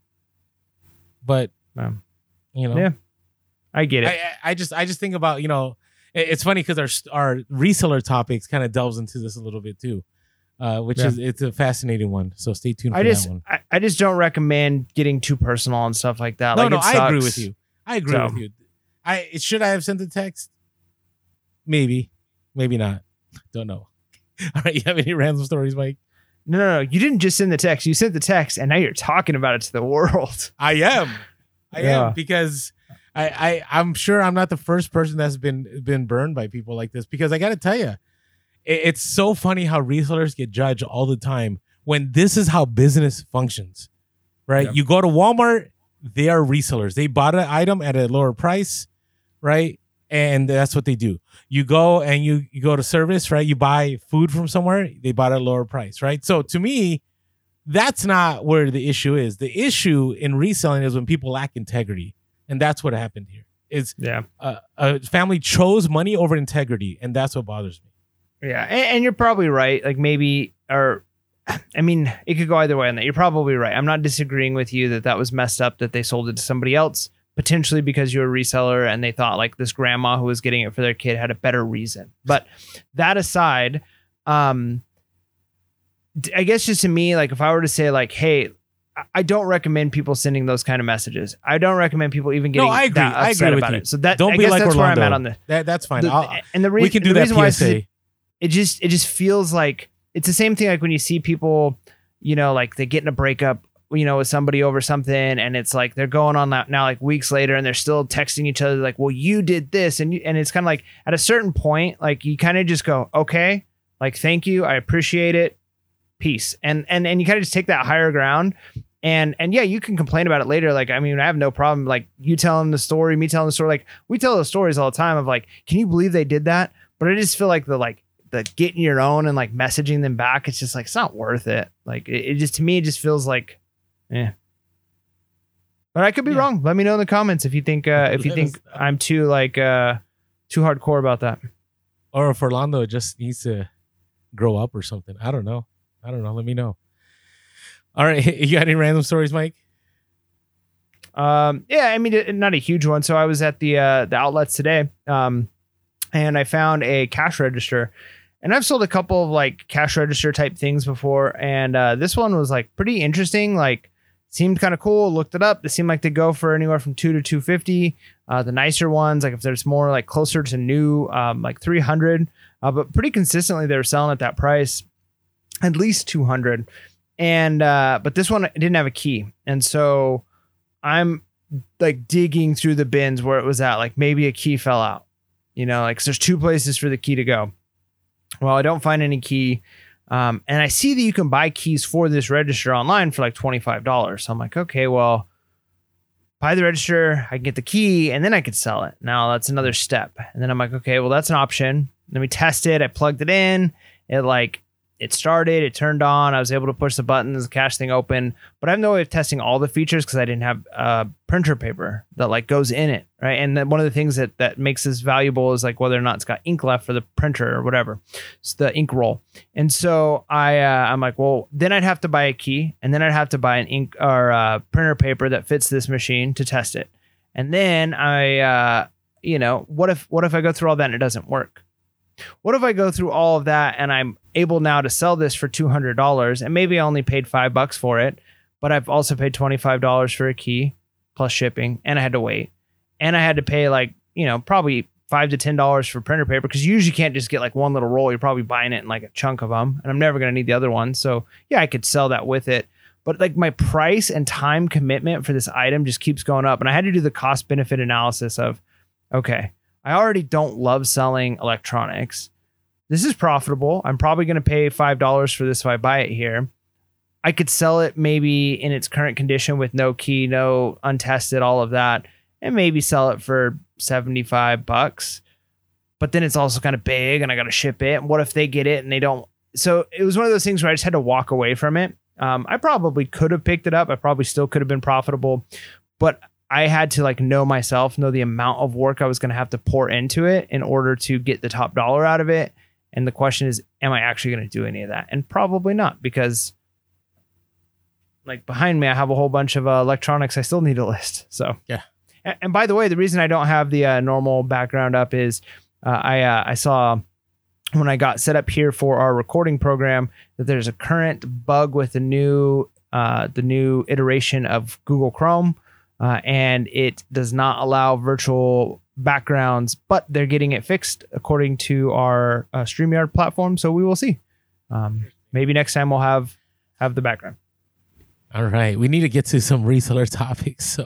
But, you know. Yeah, I get it. I just think about, you know, it's funny because our reseller topics kind of delves into this a little bit too. It's a fascinating one. So stay tuned for that one. I just don't recommend getting too personal and stuff like that. No, I agree with you. With you. Should I have sent the text? Maybe not. Don't know. All right, you have any random stories, Mike? No. You didn't just send the text. You sent the text, and now you're talking about it to the world. I am because I'm sure I'm not the first person that's been burned by people like this. Because I got to tell you, it's so funny how resellers get judged all the time when this is how business functions, right? Yep. You go to Walmart, they are resellers. They bought an item at a lower price, right? And that's what they do. You go and you go to service, right? You buy food from somewhere, they bought at a lower price, right? So to me, that's not where the issue is. The issue in reselling is when people lack integrity. And that's what happened here. A family chose money over integrity, and that's what bothers me. Yeah, and you're probably right. Like maybe, or I mean, it could go either way on that. You're probably right. I'm not disagreeing with you that was messed up that they sold it to somebody else, potentially because you're a reseller and they thought like this grandma who was getting it for their kid had a better reason. But that aside, I guess just to me, like if I were to say like, hey, I don't recommend people sending those kind of messages. I don't recommend people even getting I agree. that upset I agree with about you. it. So that Don't I be guess like that's Orlando. where I'm at on this. That's fine. We can do that PSA. It just feels like it's the same thing like when you see people, you know, like they get in a breakup, you know, with somebody over something, and it's like they're going on that now like weeks later and they're still texting each other like, well, you did this, and it's kind of like at a certain point, like you kind of just go, okay, like thank you, I appreciate it, peace, and you kind of just take that higher ground. And yeah, you can complain about it later. Like, I mean, I have no problem. Like you telling the story, me telling the story. Like we tell those stories all the time of like, can you believe they did that? But I just feel like the getting your own and like messaging them back, it's just like, it's not worth it. Like it just, to me, it just feels like, But I could be wrong. Let me know in the comments if you think I'm too hardcore about that. Or if Orlando just needs to grow up or something. I don't know. Let me know. All right. You got any random stories, Mike? Yeah, I mean, not a huge one. So I was at the outlets today, and I found a cash register, and I've sold a couple of like cash register type things before. And this one was like pretty interesting. Like seemed kind of cool. Looked it up. They seem like they go for anywhere from $200 to $250. The nicer ones, like if there's more like closer to new, like $300, but pretty consistently they were selling at that price, at least $200. And but this one didn't have a key, and so I'm like digging through the bins where it was at, like maybe a key fell out, you know, like 'cause there's two places for the key to go. Well, I don't find any key, and I see that you can buy keys for this register online for like $25. So I'm like, okay, well, buy the register, I can get the key, and then I could sell it. Now that's another step, and then I'm like, okay, well, that's an option. Let me test it. I plugged it in. It started, it turned on. I was able to push the buttons, the cash thing open, but I have no way of testing all the features because I didn't have printer paper that like goes in it, right? And then one of the things that makes this valuable is like whether or not it's got ink left for the printer or whatever. It's the ink roll. And so I'm like, well, then I'd have to buy a key, and then I'd have to buy an ink or printer paper that fits this machine to test it. And then what if I go through all that and it doesn't work? What if I go through all of that and I'm able now to sell this for $200, and maybe I only paid $5 for it, but I've also paid $25 for a key plus shipping, and I had to wait, and I had to pay like, you know, probably $5 to $10 for printer paper, because you usually can't just get like one little roll. You're probably buying it in like a chunk of them, and I'm never going to need the other one. So yeah, I could sell that with it, but like my price and time commitment for this item just keeps going up, and I had to do the cost benefit analysis of, okay, I already don't love selling electronics. This is profitable. I'm probably going to pay $5 for this if I buy it here. I could sell it maybe in its current condition with no key, no untested, all of that, and maybe sell it for $75. But then it's also kind of big, and I got to ship it. And what if they get it and they don't? So it was one of those things where I just had to walk away from it. I probably could have picked it up. I probably still could have been profitable, but I had to like know myself, know the amount of work I was going to have to pour into it in order to get the top dollar out of it. And the question is, am I actually going to do any of that? And probably not, because like behind me, I have a whole bunch of electronics I still need to list. So yeah. And by the way, the reason I don't have the normal background up is I saw when I got set up here for our recording program that there's a current bug with the new iteration of Google Chrome. And it does not allow virtual backgrounds, but they're getting it fixed according to our StreamYard platform. So we will see. Maybe next time we'll have the background. All right. We need to get to some reseller topics. So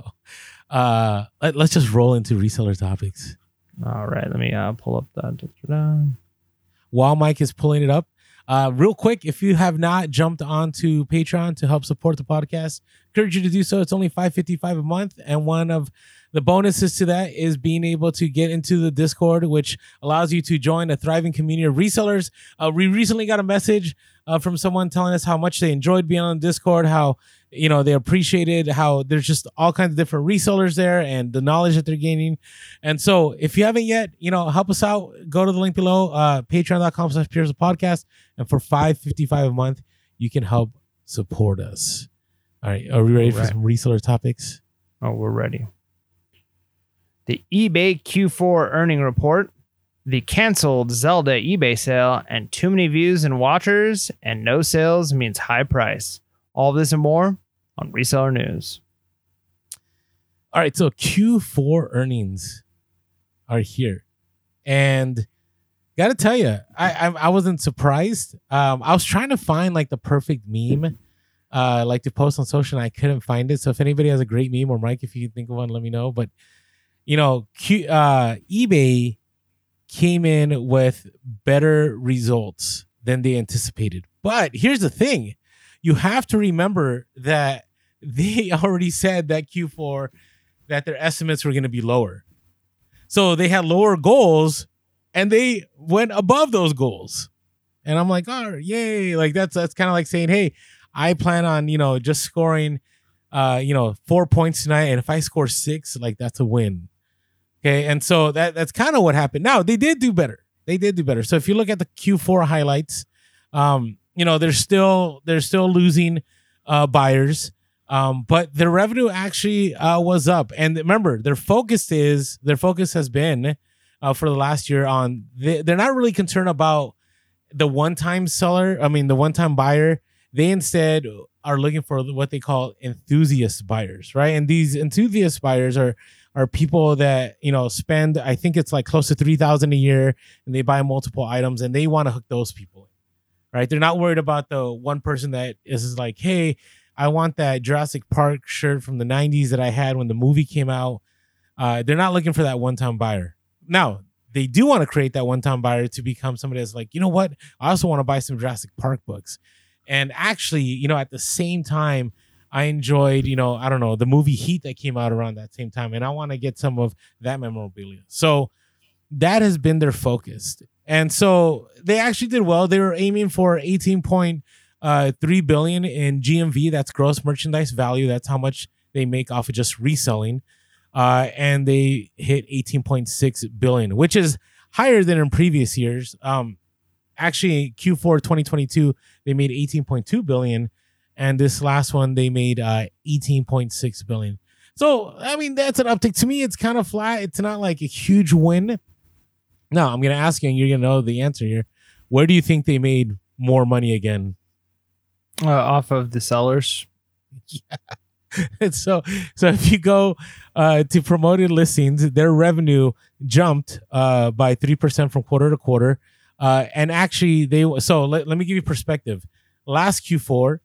let's just roll into reseller topics. All right. Let me pull up that. While Mike is pulling it up, real quick, if you have not jumped onto Patreon to help support the podcast, encourage you to do so. It's only $5.55 a month, and one of the bonuses to that is being able to get into the Discord, which allows you to join a thriving community of resellers. We recently got a message from someone telling us how much they enjoyed being on Discord, how they appreciated how there's just all kinds of different resellers there and the knowledge that they're gaining. And so if you haven't yet, help us out. Go to the link below, patreon.com/PeersPodcast. And for $5.55 a month, you can help support us. All right. Are we ready for some reseller topics? Oh, we're ready. The eBay Q4 earning report. the canceled Zelda eBay sale, and too many views and watchers, and no sales means high price. All this and more on Reseller News. All right, so Q4 earnings are here, and gotta tell you, I wasn't surprised. I was trying to find like the perfect meme, like to post on social, and I couldn't find it. So if anybody has a great meme, or Mike, if you can think of one, let me know. But eBay came in with better results than they anticipated. But here's the thing. You have to remember that they already said that Q4, that their estimates were going to be lower. So they had lower goals and they went above those goals. And I'm like, oh, yay. Like that's kind of like saying, hey, I plan on, just scoring, 4 points tonight. And if I score 6, like that's a win. Okay, and so that's kind of what happened. Now they did do better. So if you look at the Q4 highlights, they're still losing buyers, but their revenue actually was up. And remember, their focus has been for the last year on they're not really concerned about the one-time seller. I mean, the one-time buyer. They instead are looking for what they call enthusiast buyers, right? And these enthusiast buyers are people that spend, I think it's like close to $3,000 a year, and they buy multiple items, and they want to hook those people in, right? They're not worried about the one person that is like, hey, I want that Jurassic Park shirt from the 90s that I had when the movie came out. They're not looking for that one-time buyer. Now, they do want to create that one-time buyer to become somebody that's like, you know what? I also want to buy some Jurassic Park books. And actually, at the same time, I enjoyed, the movie Heat that came out around that same time. And I want to get some of that memorabilia. So that has been their focus. And so they actually did well. They were aiming for 18.3 billion in GMV. That's gross merchandise value. That's how much they make off of just reselling. And they hit 18.6 billion, which is higher than in previous years. Actually, Q4 2022, they made 18.2 billion. And this last one, they made 18.6 billion. So, I mean, that's an uptick. To me, it's kind of flat. It's not like a huge win. Now, I'm going to ask you, and you're going to know the answer here. Where do you think they made more money again? Off of the sellers. Yeah. So if you go to promoted listings, their revenue jumped by 3% from quarter to quarter. And actually, let me give you perspective. Last Q4,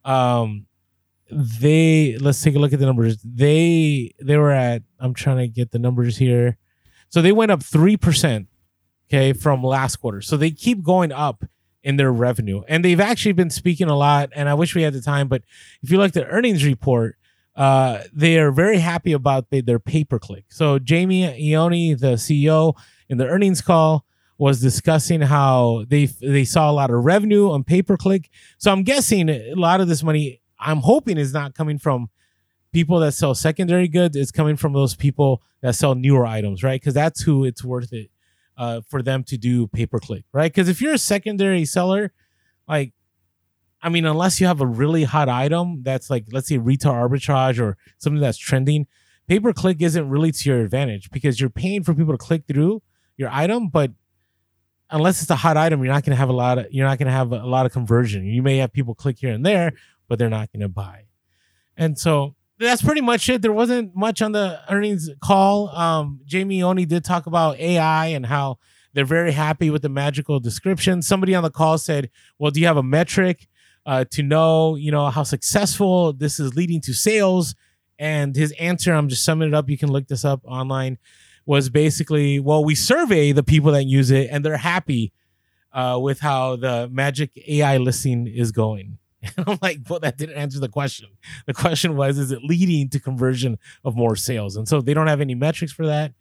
let's take a look at the numbers. They were at, I'm trying to get the numbers here. So they went up 3%, okay, from last quarter. So they keep going up in their revenue. And they've actually been speaking a lot, and I wish we had the time, but if you look at the earnings report, they are very happy about their pay-per-click. So Jamie Iannone, the CEO, in the earnings call was discussing how they saw a lot of revenue on pay-per-click. So I'm guessing a lot of this money, I'm hoping, is not coming from people that sell secondary goods. It's coming from those people that sell newer items, right? Because that's who it's worth it for them to do pay-per-click, right? Because if you're a secondary seller, like, I mean, unless you have a really hot item that's like, let's say retail arbitrage or something that's trending, pay-per-click isn't really to your advantage because you're paying for people to click through your item, but unless it's a hot item, you're not going to have a lot of conversion. You may have people click here and there, but they're not going to buy. And so that's pretty much it. There wasn't much on the earnings call. Jamie Iannone did talk about AI and how they're very happy with the magical description. Somebody on the call said, well, do you have a metric to know, how successful this is leading to sales? And his answer, I'm just summing it up, you can look this up online, was basically, well, we survey the people that use it and they're happy with how the Magic AI listing is going. And I'm like, well, that didn't answer the question. The question was, is it leading to conversion of more sales? And so they don't have any metrics for that.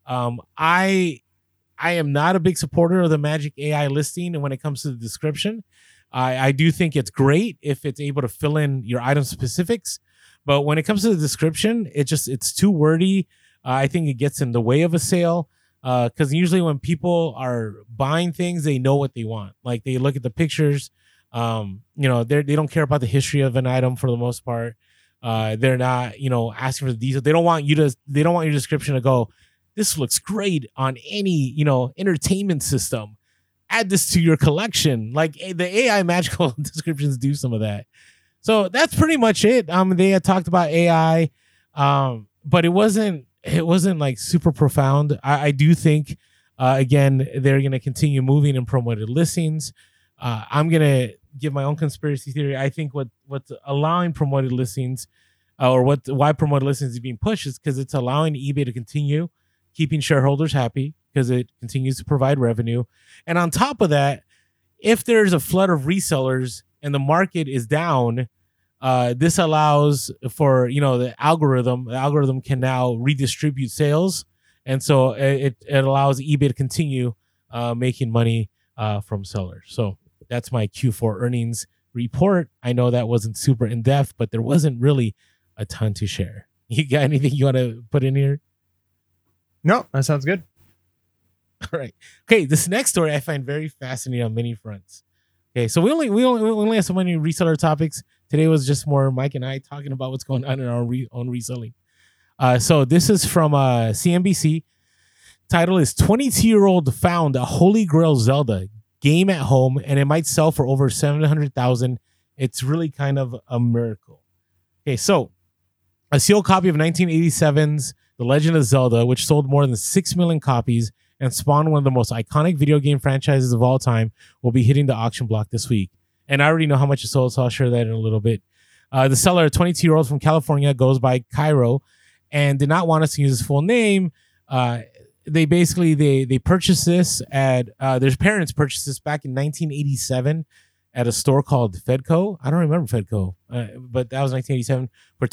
I am not a big supporter of the Magic AI listing. And when it comes to the description, I do think it's great if it's able to fill in your item specifics. But when it comes to the description, it's too wordy. I think it gets in the way of a sale. Because usually when people are buying things, they know what they want. Like they look at the pictures. They don't care about the history of an item for the most part. They're not, asking for the details. They don't want your description to go, this looks great on any, entertainment system. Add this to your collection. Like the AI magical descriptions do some of that. So that's pretty much it. They had talked about AI, but it wasn't like super profound. I do think, again, they're going to continue moving in promoted listings. I'm going to give my own conspiracy theory. I think what's allowing promoted listings why promoted listings is being pushed is because it's allowing eBay to continue keeping shareholders happy because it continues to provide revenue. And on top of that, if there's a flood of resellers and the market is down, this allows for, the algorithm can now redistribute sales. And so it allows eBay to continue making money from sellers. So that's my Q4 earnings report. I know that wasn't super in depth, but there wasn't really a ton to share. You got anything you want to put in here? No, that sounds good. All right. Okay, this next story I find very fascinating on many fronts. Okay, so we only have so many reseller topics. Today was just more Mike and I talking about what's going on in our own reselling. So this is from CNBC. Title is 22-year-old found a Holy Grail Zelda game at home, and it might sell for over $700,000. It's really kind of a miracle. Okay, so a sealed copy of 1987's The Legend of Zelda, which sold more than 6 million copies and spawned one of the most iconic video game franchises of all time, will be hitting the auction block this week. And I already know how much it sold, so I'll share that in a little bit. The seller, a 22-year-old from California, goes by Cairo and did not want us to use his full name. They purchased this at their parents purchased this back in 1987 at a store called Fedco. I don't remember Fedco, but that was 1987 for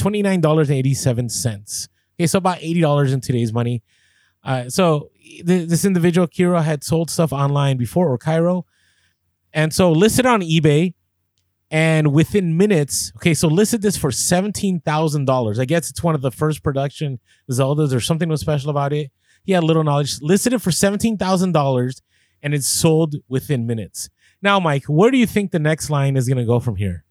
$29.87. Okay, so about $80 in today's money. So this individual, Kiro, had sold stuff online before, or Cairo, and so listed on eBay. And within minutes, so listed this for $17,000. I guess it's one of the first production Zeldas or something was special about it. He had little knowledge. Listed it for $17,000 and it's sold within minutes. Now, Mike, where do you think the next line is going to go from here?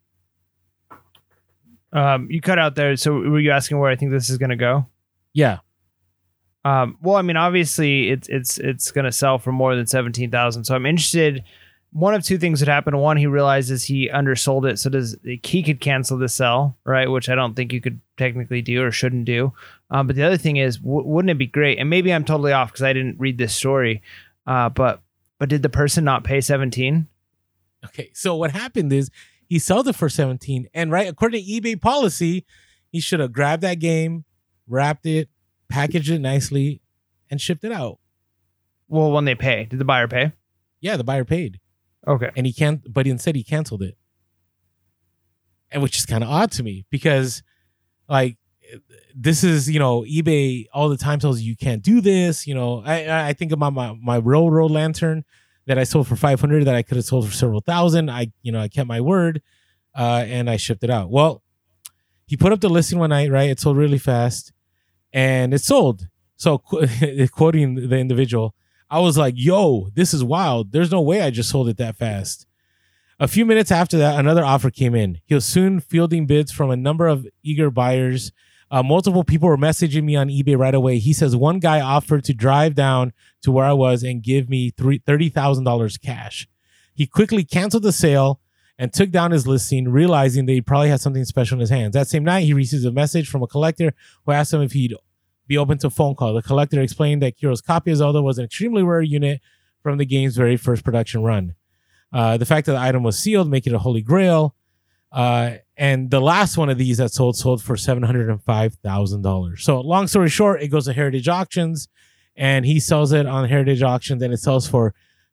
You cut out there. So were you asking where I think this is going to go? Yeah. Well, I mean, obviously it's going to sell for more than 17,000. So I'm interested. One of two things would happen. One, he realizes he undersold it. So he could cancel the sell, right? Which I don't think you could technically do or shouldn't do. But the other thing is, wouldn't it be great? And maybe I'm totally off because I didn't read this story. But did the person not pay 17? Okay. So what happened is he sold it for 17. And right, according to eBay policy, he should have grabbed that game, wrapped it, packaged it nicely, and shipped it out. Well, when they pay, did the buyer pay? Yeah, the buyer paid. Okay. And but instead he canceled it. And which is kind of odd to me because like this is, eBay all the time tells you can't do this. I think about my railroad lantern that I sold for $500 that I could have sold for several thousand. I kept my word and I shipped it out. Well, he put up the listing one night, right? It sold really fast and it sold. So quoting the individual, I was like, yo, this is wild. There's no way I just sold it that fast. A few minutes after that, another offer came in. He was soon fielding bids from a number of eager buyers. Multiple people were messaging me on eBay right away. He says one guy offered to drive down to where I was and give me $30,000 cash. He quickly canceled the sale and took down his listing, realizing that he probably had something special in his hands. That same night, he received a message from a collector who asked him if he'd be open to a phone call. The collector explained that Kiro's copy of Zelda was an extremely rare unit from the game's very first production run. The fact that the item was sealed, making it a holy grail. And the last one of these that sold for $705,000. So long story short, it goes to Heritage Auctions and he sells it on Heritage Auctions and it sells for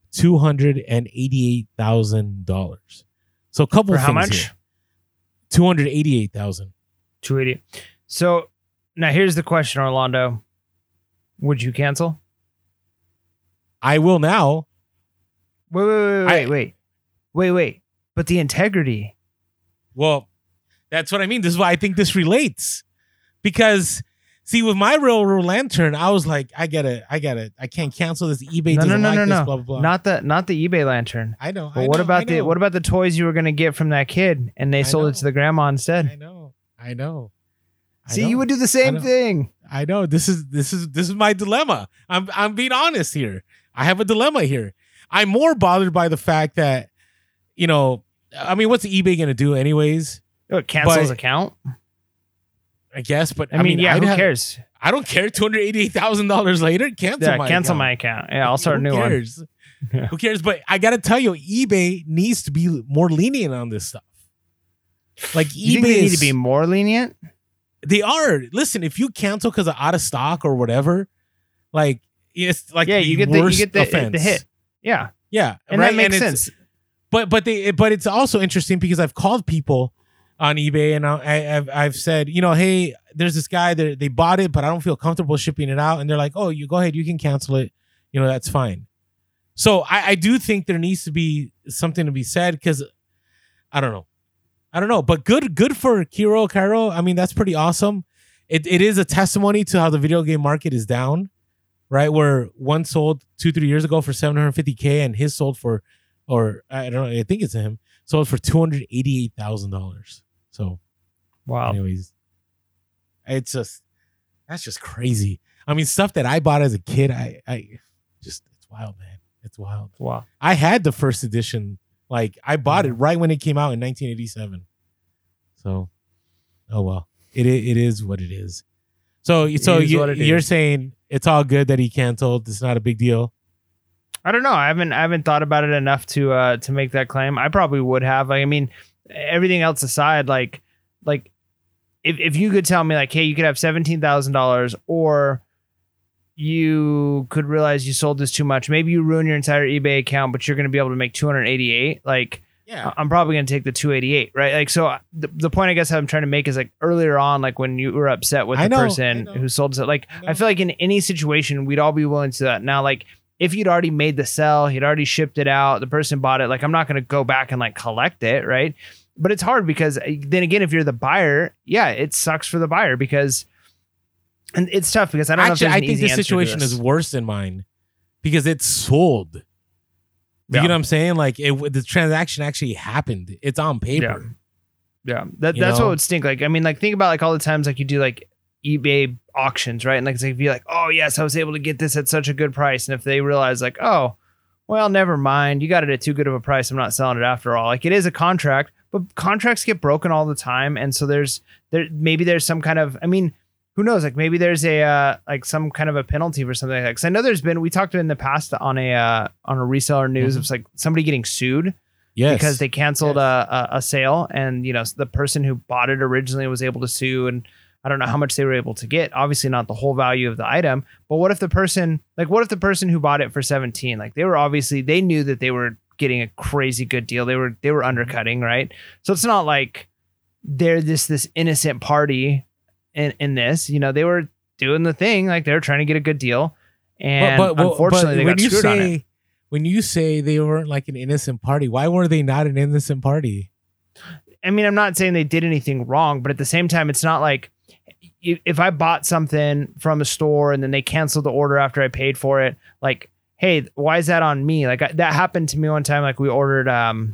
$288,000. So a couple for things how much? Here. $288,000. $280,000. So now here's the question, Orlando. Would you cancel? I will now. Wait. But the integrity. Well, that's what I mean. This is why I think this relates. Because, see, with my railroad lantern, I was like, I can't cancel this. eBay doesn't like this, blah, blah, blah. Not the eBay lantern. I know. But what about the toys you were going to get from that kid and they sold it to the grandma instead? I know. See, you would do the same thing. I know. This is my dilemma. I'm being honest here. I have a dilemma here. I'm more bothered by the fact that, I mean, what's eBay gonna do anyways? It cancels account. I guess, but I mean, who cares? I don't care. $280,000 later, cancel my account. Yeah, I'll start a new one. Yeah. Who cares? But I gotta tell you, eBay needs to be more lenient on this stuff. Like you think they need to be more lenient? They are. Listen, if you cancel because of out of stock or whatever, like it's like you get the hit. Yeah, and that makes sense. But it's also interesting because I've called people on eBay and I've said, hey, there's this guy that they bought it, but I don't feel comfortable shipping it out, and they're like, oh, you go ahead, you can cancel it. That's fine. So I do think there needs to be something to be said because I don't know, but good for Cairo. I mean, that's pretty awesome. It is a testimony to how the video game market is down, right? Where one sold 2-3 years ago for $750K and his sold for, or I don't know, I think it's him, sold for $288,000. So, wow. Anyways, that's just crazy. I mean, stuff that I bought as a kid, it's wild, man. It's wild. Wow. I had the first edition. Like, I bought it right when it came out in 1987. So, oh well. It is what it is. So you're saying it's all good that he canceled. It's not a big deal. I don't know. I haven't thought about it enough to make that claim. I probably would have. I mean, everything else aside, like if you could tell me like, hey, you could have $17,000 or you could realize you sold this too much. Maybe you ruin your entire eBay account, but you're going to be able to make 288. Like, yeah, I'm probably going to take the 288, right? Like, so the point I guess I'm trying to make is like earlier on, like when you were upset with the person who sold it, like I feel like in any situation we'd all be willing to do that. Now, like if you'd already made the sell, he'd already shipped it out, the person bought it, like I'm not going to go back and like collect it, right? But it's hard because then again, if you're the buyer, yeah, it sucks for the buyer because. And it's tough because I don't know if there's an easy think the situation is worse than mine because it's sold. You know what I'm saying? Like the transaction actually happened. It's on paper. Yeah. That's what would stink. Like, I mean, like think about like all the times like you do like eBay auctions, right? And like if you're like, oh yes, I was able to get this at such a good price. And if they realize like, oh, well, never mind. You got it at too good of a price. I'm not selling it after all. Like it is a contract, but contracts get broken all the time. And so maybe there's some kind of, I mean, who knows? Like maybe there's a like some kind of a penalty for something like that. Because I know we talked in the past on a reseller news. It's like somebody getting sued because they canceled a sale, and the person who bought it originally was able to sue, and I don't know how much they were able to get. Obviously not the whole value of the item, but what if the person who bought it for 17, like they knew that they were getting a crazy good deal. They were undercutting, right? So it's not like they're this innocent party. In this, they were doing the thing, like they were trying to get a good deal, and unfortunately they got screwed on it. When you say they weren't like an innocent party, why were they not an innocent party? I mean, I'm not saying they did anything wrong, but at the same time, it's not like if I bought something from a store and then they canceled the order after I paid for it, like, hey, why is that on me? Like that happened to me one time. Like we ordered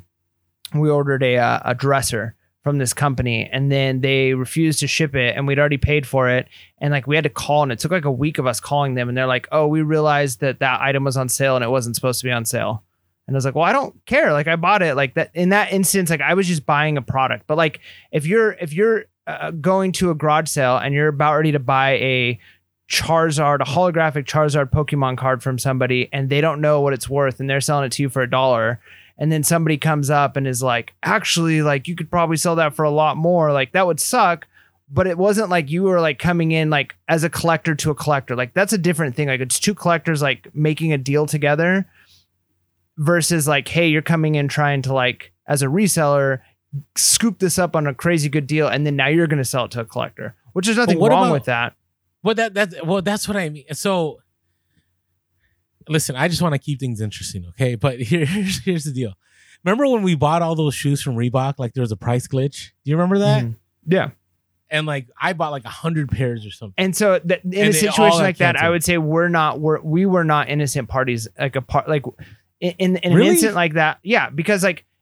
a dresser from this company, and then they refused to ship it, and we'd already paid for it, and like we had to call, and it took like a week of us calling them, and they're like, oh, we realized that item was on sale and it wasn't supposed to be on sale. And I was like, well, I don't care, like I bought it. Like that in that instance, like I was just buying a product. But like if you're going to a garage sale and you're about ready to buy a holographic Charizard Pokemon card from somebody, and they don't know what it's worth, and they're selling it to you for $1, and then somebody comes up and is like, actually, like you could probably sell that for a lot more. Like that would suck. But it wasn't like you were like coming in like as a collector to a collector. Like that's a different thing. Like it's two collectors like making a deal together versus like, hey, you're coming in trying to like as a reseller scoop this up on a crazy good deal, and then now you're going to sell it to a collector, which there's nothing wrong with that. Well, that's what I mean. So. Listen, I just want to keep things interesting, okay? But here's the deal. Remember when we bought all those shoes from Reebok? Like there was a price glitch. Do you remember that? Mm-hmm. Yeah. And like I bought like 100 pairs or something. And so in a situation like that, I would say we were not innocent parties. Like in an instant like that, yeah, because like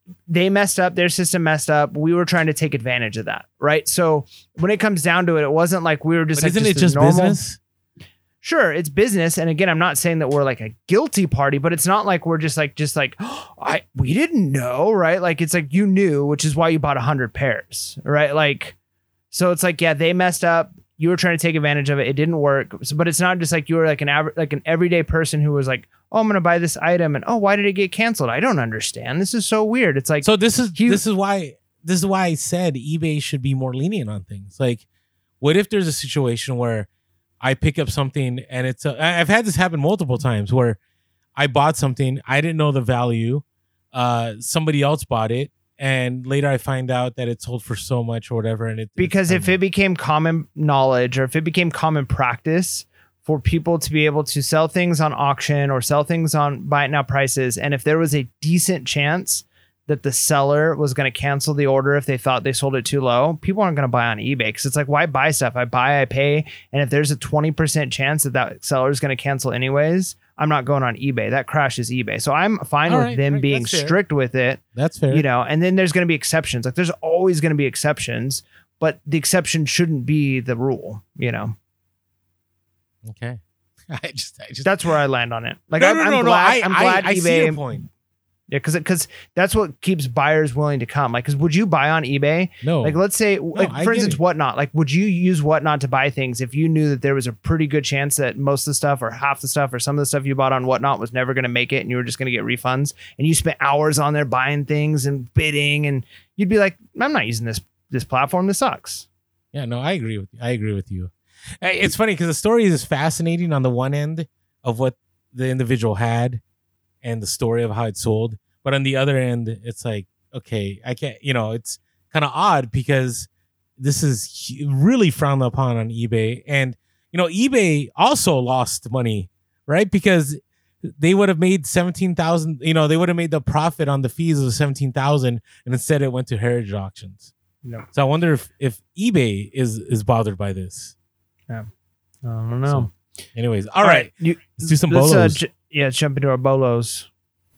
they messed up, their system messed up. We were trying to take advantage of that, right? So when it comes down to it, it wasn't like we were just But like, isn't it a just normal business? Sure, it's business, and again, I'm not saying that we're like a guilty party, but it's not like we're just like we didn't know, right? Like it's like you knew, which is why you bought 100 pairs, right? Like, so it's like, yeah, they messed up. You were trying to take advantage of it. It didn't work. So, but it's not just like you were like an everyday person who was like, oh, I'm gonna buy this item, and oh, why did it get canceled? I don't understand. This is so weird. It's like, So this is why I said eBay should be more lenient on things. Like, what if there's a situation where I pick up something and I've had this happen multiple times where I bought something, I didn't know the value, somebody else bought it, and later I find out that it sold for so much or whatever. And because if it became common knowledge or if it became common practice for people to be able to sell things on auction or sell things on buy it now prices, and if there was a decent chance that the seller was going to cancel the order if they thought they sold it too low, people aren't going to buy on eBay because it's like, why buy stuff? I buy, I pay. And if there's a 20% chance that seller is going to cancel anyways, I'm not going on eBay. That crashes eBay. So I'm fine with them being strict with it. That's fair. You know, and then there's going to be exceptions. Like there's always going to be exceptions, but the exception shouldn't be the rule, you know? Okay. I just that's where I land on it. Like no, I'm glad I eBay. see your point. Yeah, because that's what keeps buyers willing to come. Like, because would you buy on eBay? No. Like, let's say, for instance, Whatnot. Like, would you use Whatnot to buy things if you knew that there was a pretty good chance that most of the stuff or half the stuff or some of the stuff you bought on Whatnot was never going to make it and you were just going to get refunds, and you spent hours on there buying things and bidding, and you'd be like, I'm not using this platform. This sucks. Yeah, no, I agree with you. It's funny because the story is fascinating on the one end of what the individual had and the story of how it sold. But on the other end, it's like, okay, I can't, it's kind of odd because this is really frowned upon on eBay. And, eBay also lost money, right? Because they would have made 17,000, they would have made the profit on the fees of 17,000 and instead it went to Heritage Auctions. No. So I wonder if eBay is bothered by this. Yeah. I don't know. So, anyways, all right. Let's do some bolos. Let's jump into our bolos.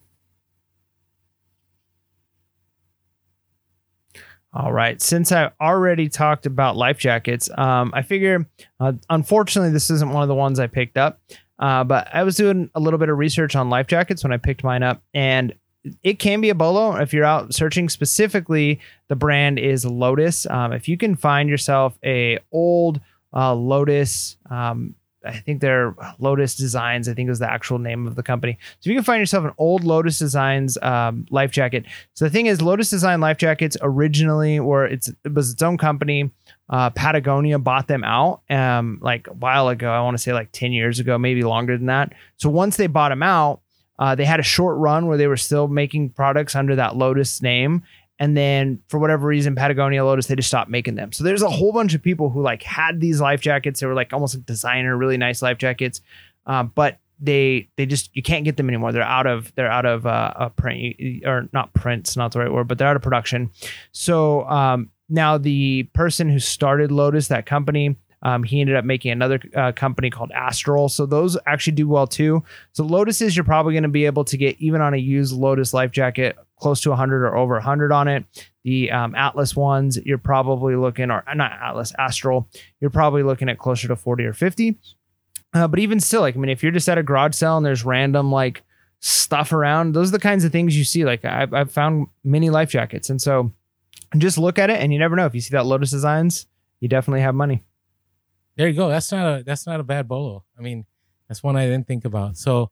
All right. Since I already talked about life jackets, I figure, unfortunately, this isn't one of the ones I picked up, but I was doing a little bit of research on life jackets when I picked mine up, and it can be a bolo if you're out searching. Specifically, the brand is Lotus. If you can find yourself a old Lotus, I think they're Lotus Designs, I think is the actual name of the company. So if you can find yourself an old Lotus Designs life jacket. So the thing is, Lotus Design life jackets originally it was its own company. Patagonia bought them out like a while ago. I want to say like 10 years ago, maybe longer than that. So once they bought them out, they had a short run where they were still making products under that Lotus name. And then for whatever reason, Patagonia, Lotus, they just stopped making them. So there's a whole bunch of people who like had these life jackets. They were like almost like designer, really nice life jackets. But they just, you can't get them anymore. They're out of print, or not print's not the right word, but they're out of production. So now the person who started Lotus, that company, he ended up making another company called Astral. So those actually do well too. So Lotuses, you're probably going to be able to get, even on a used Lotus life jacket, close to 100 or over 100 on it. The Atlas ones, you're probably looking, or not Atlas, Astral, you're probably looking at closer to 40 or 50. But even still, like, I mean, if you're just at a garage sale and there's random like stuff around, those are the kinds of things you see. Like I've found mini life jackets. And so just look at it and you never know. If you see that Lotus Designs, you definitely have money. There you go. That's not a bad bolo. I mean, that's one I didn't think about. So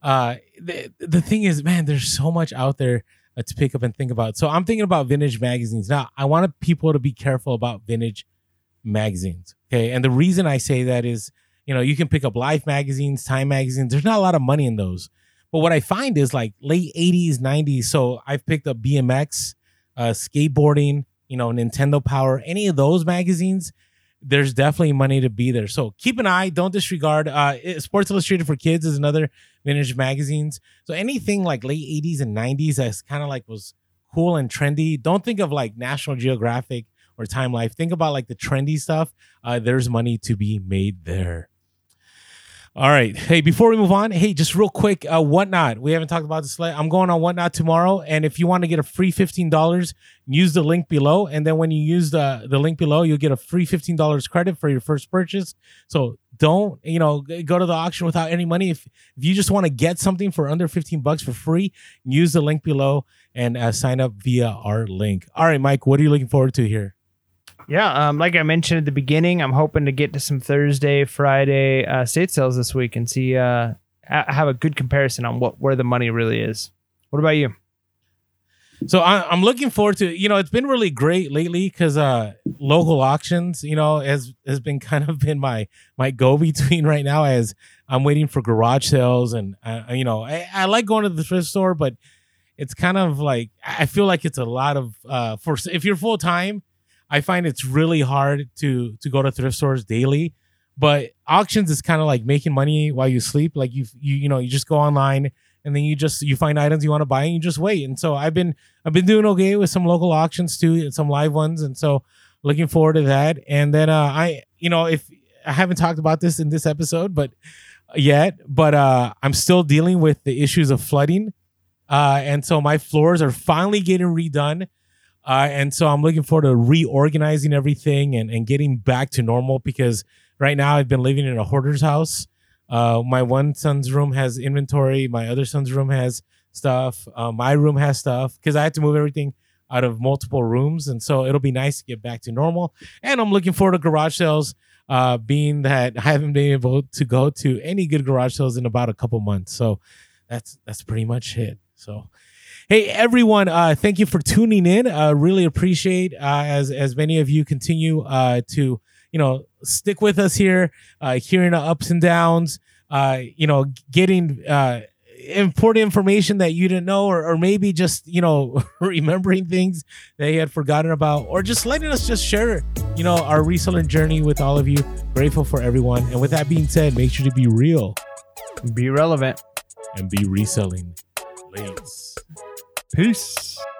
the thing is, man, there's so much out there to pick up and think about. So I'm thinking about vintage magazines. Now, I want people to be careful about vintage magazines. Okay. And the reason I say that is, you can pick up Life magazines, Time magazines. There's not a lot of money in those. But what I find is like late 80s, 90s. So I've picked up BMX, skateboarding, Nintendo Power, any of those magazines. There's definitely money to be there. So keep an eye. Don't disregard. Sports Illustrated for Kids is another vintage magazines. So anything like late 80s and 90s that's kind of like was cool and trendy. Don't think of like National Geographic or Time Life. Think about like the trendy stuff. There's money to be made there. All right. Hey, before we move on, hey, just real quick, Whatnot. We haven't talked about this. I'm going on Whatnot tomorrow, and if you want to get a free $15, use the link below, and then when you use the link below, you'll get a free $15 credit for your first purchase. So don't, go to the auction without any money. If you just want to get something for under $15 for free, use the link below and sign up via our link. All right, Mike, what are you looking forward to here? Yeah, like I mentioned at the beginning, I'm hoping to get to some Thursday, Friday state sales this week and see have a good comparison on where the money really is. What about you? So I'm looking forward to, it's been really great lately because local auctions, has been kind of been my go-between right now as I'm waiting for garage sales. And, I like going to the thrift store, but it's kind of like, I feel like it's a lot of, if you're full-time, I find it's really hard to go to thrift stores daily, but auctions is kind of like making money while you sleep. Like you just go online and then you find items you want to buy and you just wait. And so I've been doing okay with some local auctions too, and some live ones. And so looking forward to that. And then if I haven't talked about this in this episode, but I'm still dealing with the issues of flooding. And so my floors are finally getting redone. And so I'm looking forward to reorganizing everything and getting back to normal because right now I've been living in a hoarder's house. My one son's room has inventory. My other son's room has stuff. My room has stuff because I had to move everything out of multiple rooms. And so it'll be nice to get back to normal. And I'm looking forward to garage sales, being that I haven't been able to go to any good garage sales in about a couple months. So that's pretty much it. So hey, everyone, thank you for tuning in. Really appreciate as many of you continue to, stick with us here, hearing the ups and downs, getting important information that you didn't know, or maybe just, remembering things that you had forgotten about, or just letting us just share, our reselling journey with all of you. Grateful for everyone. And with that being said, make sure to be real, be relevant, and be reselling. Links. Peace.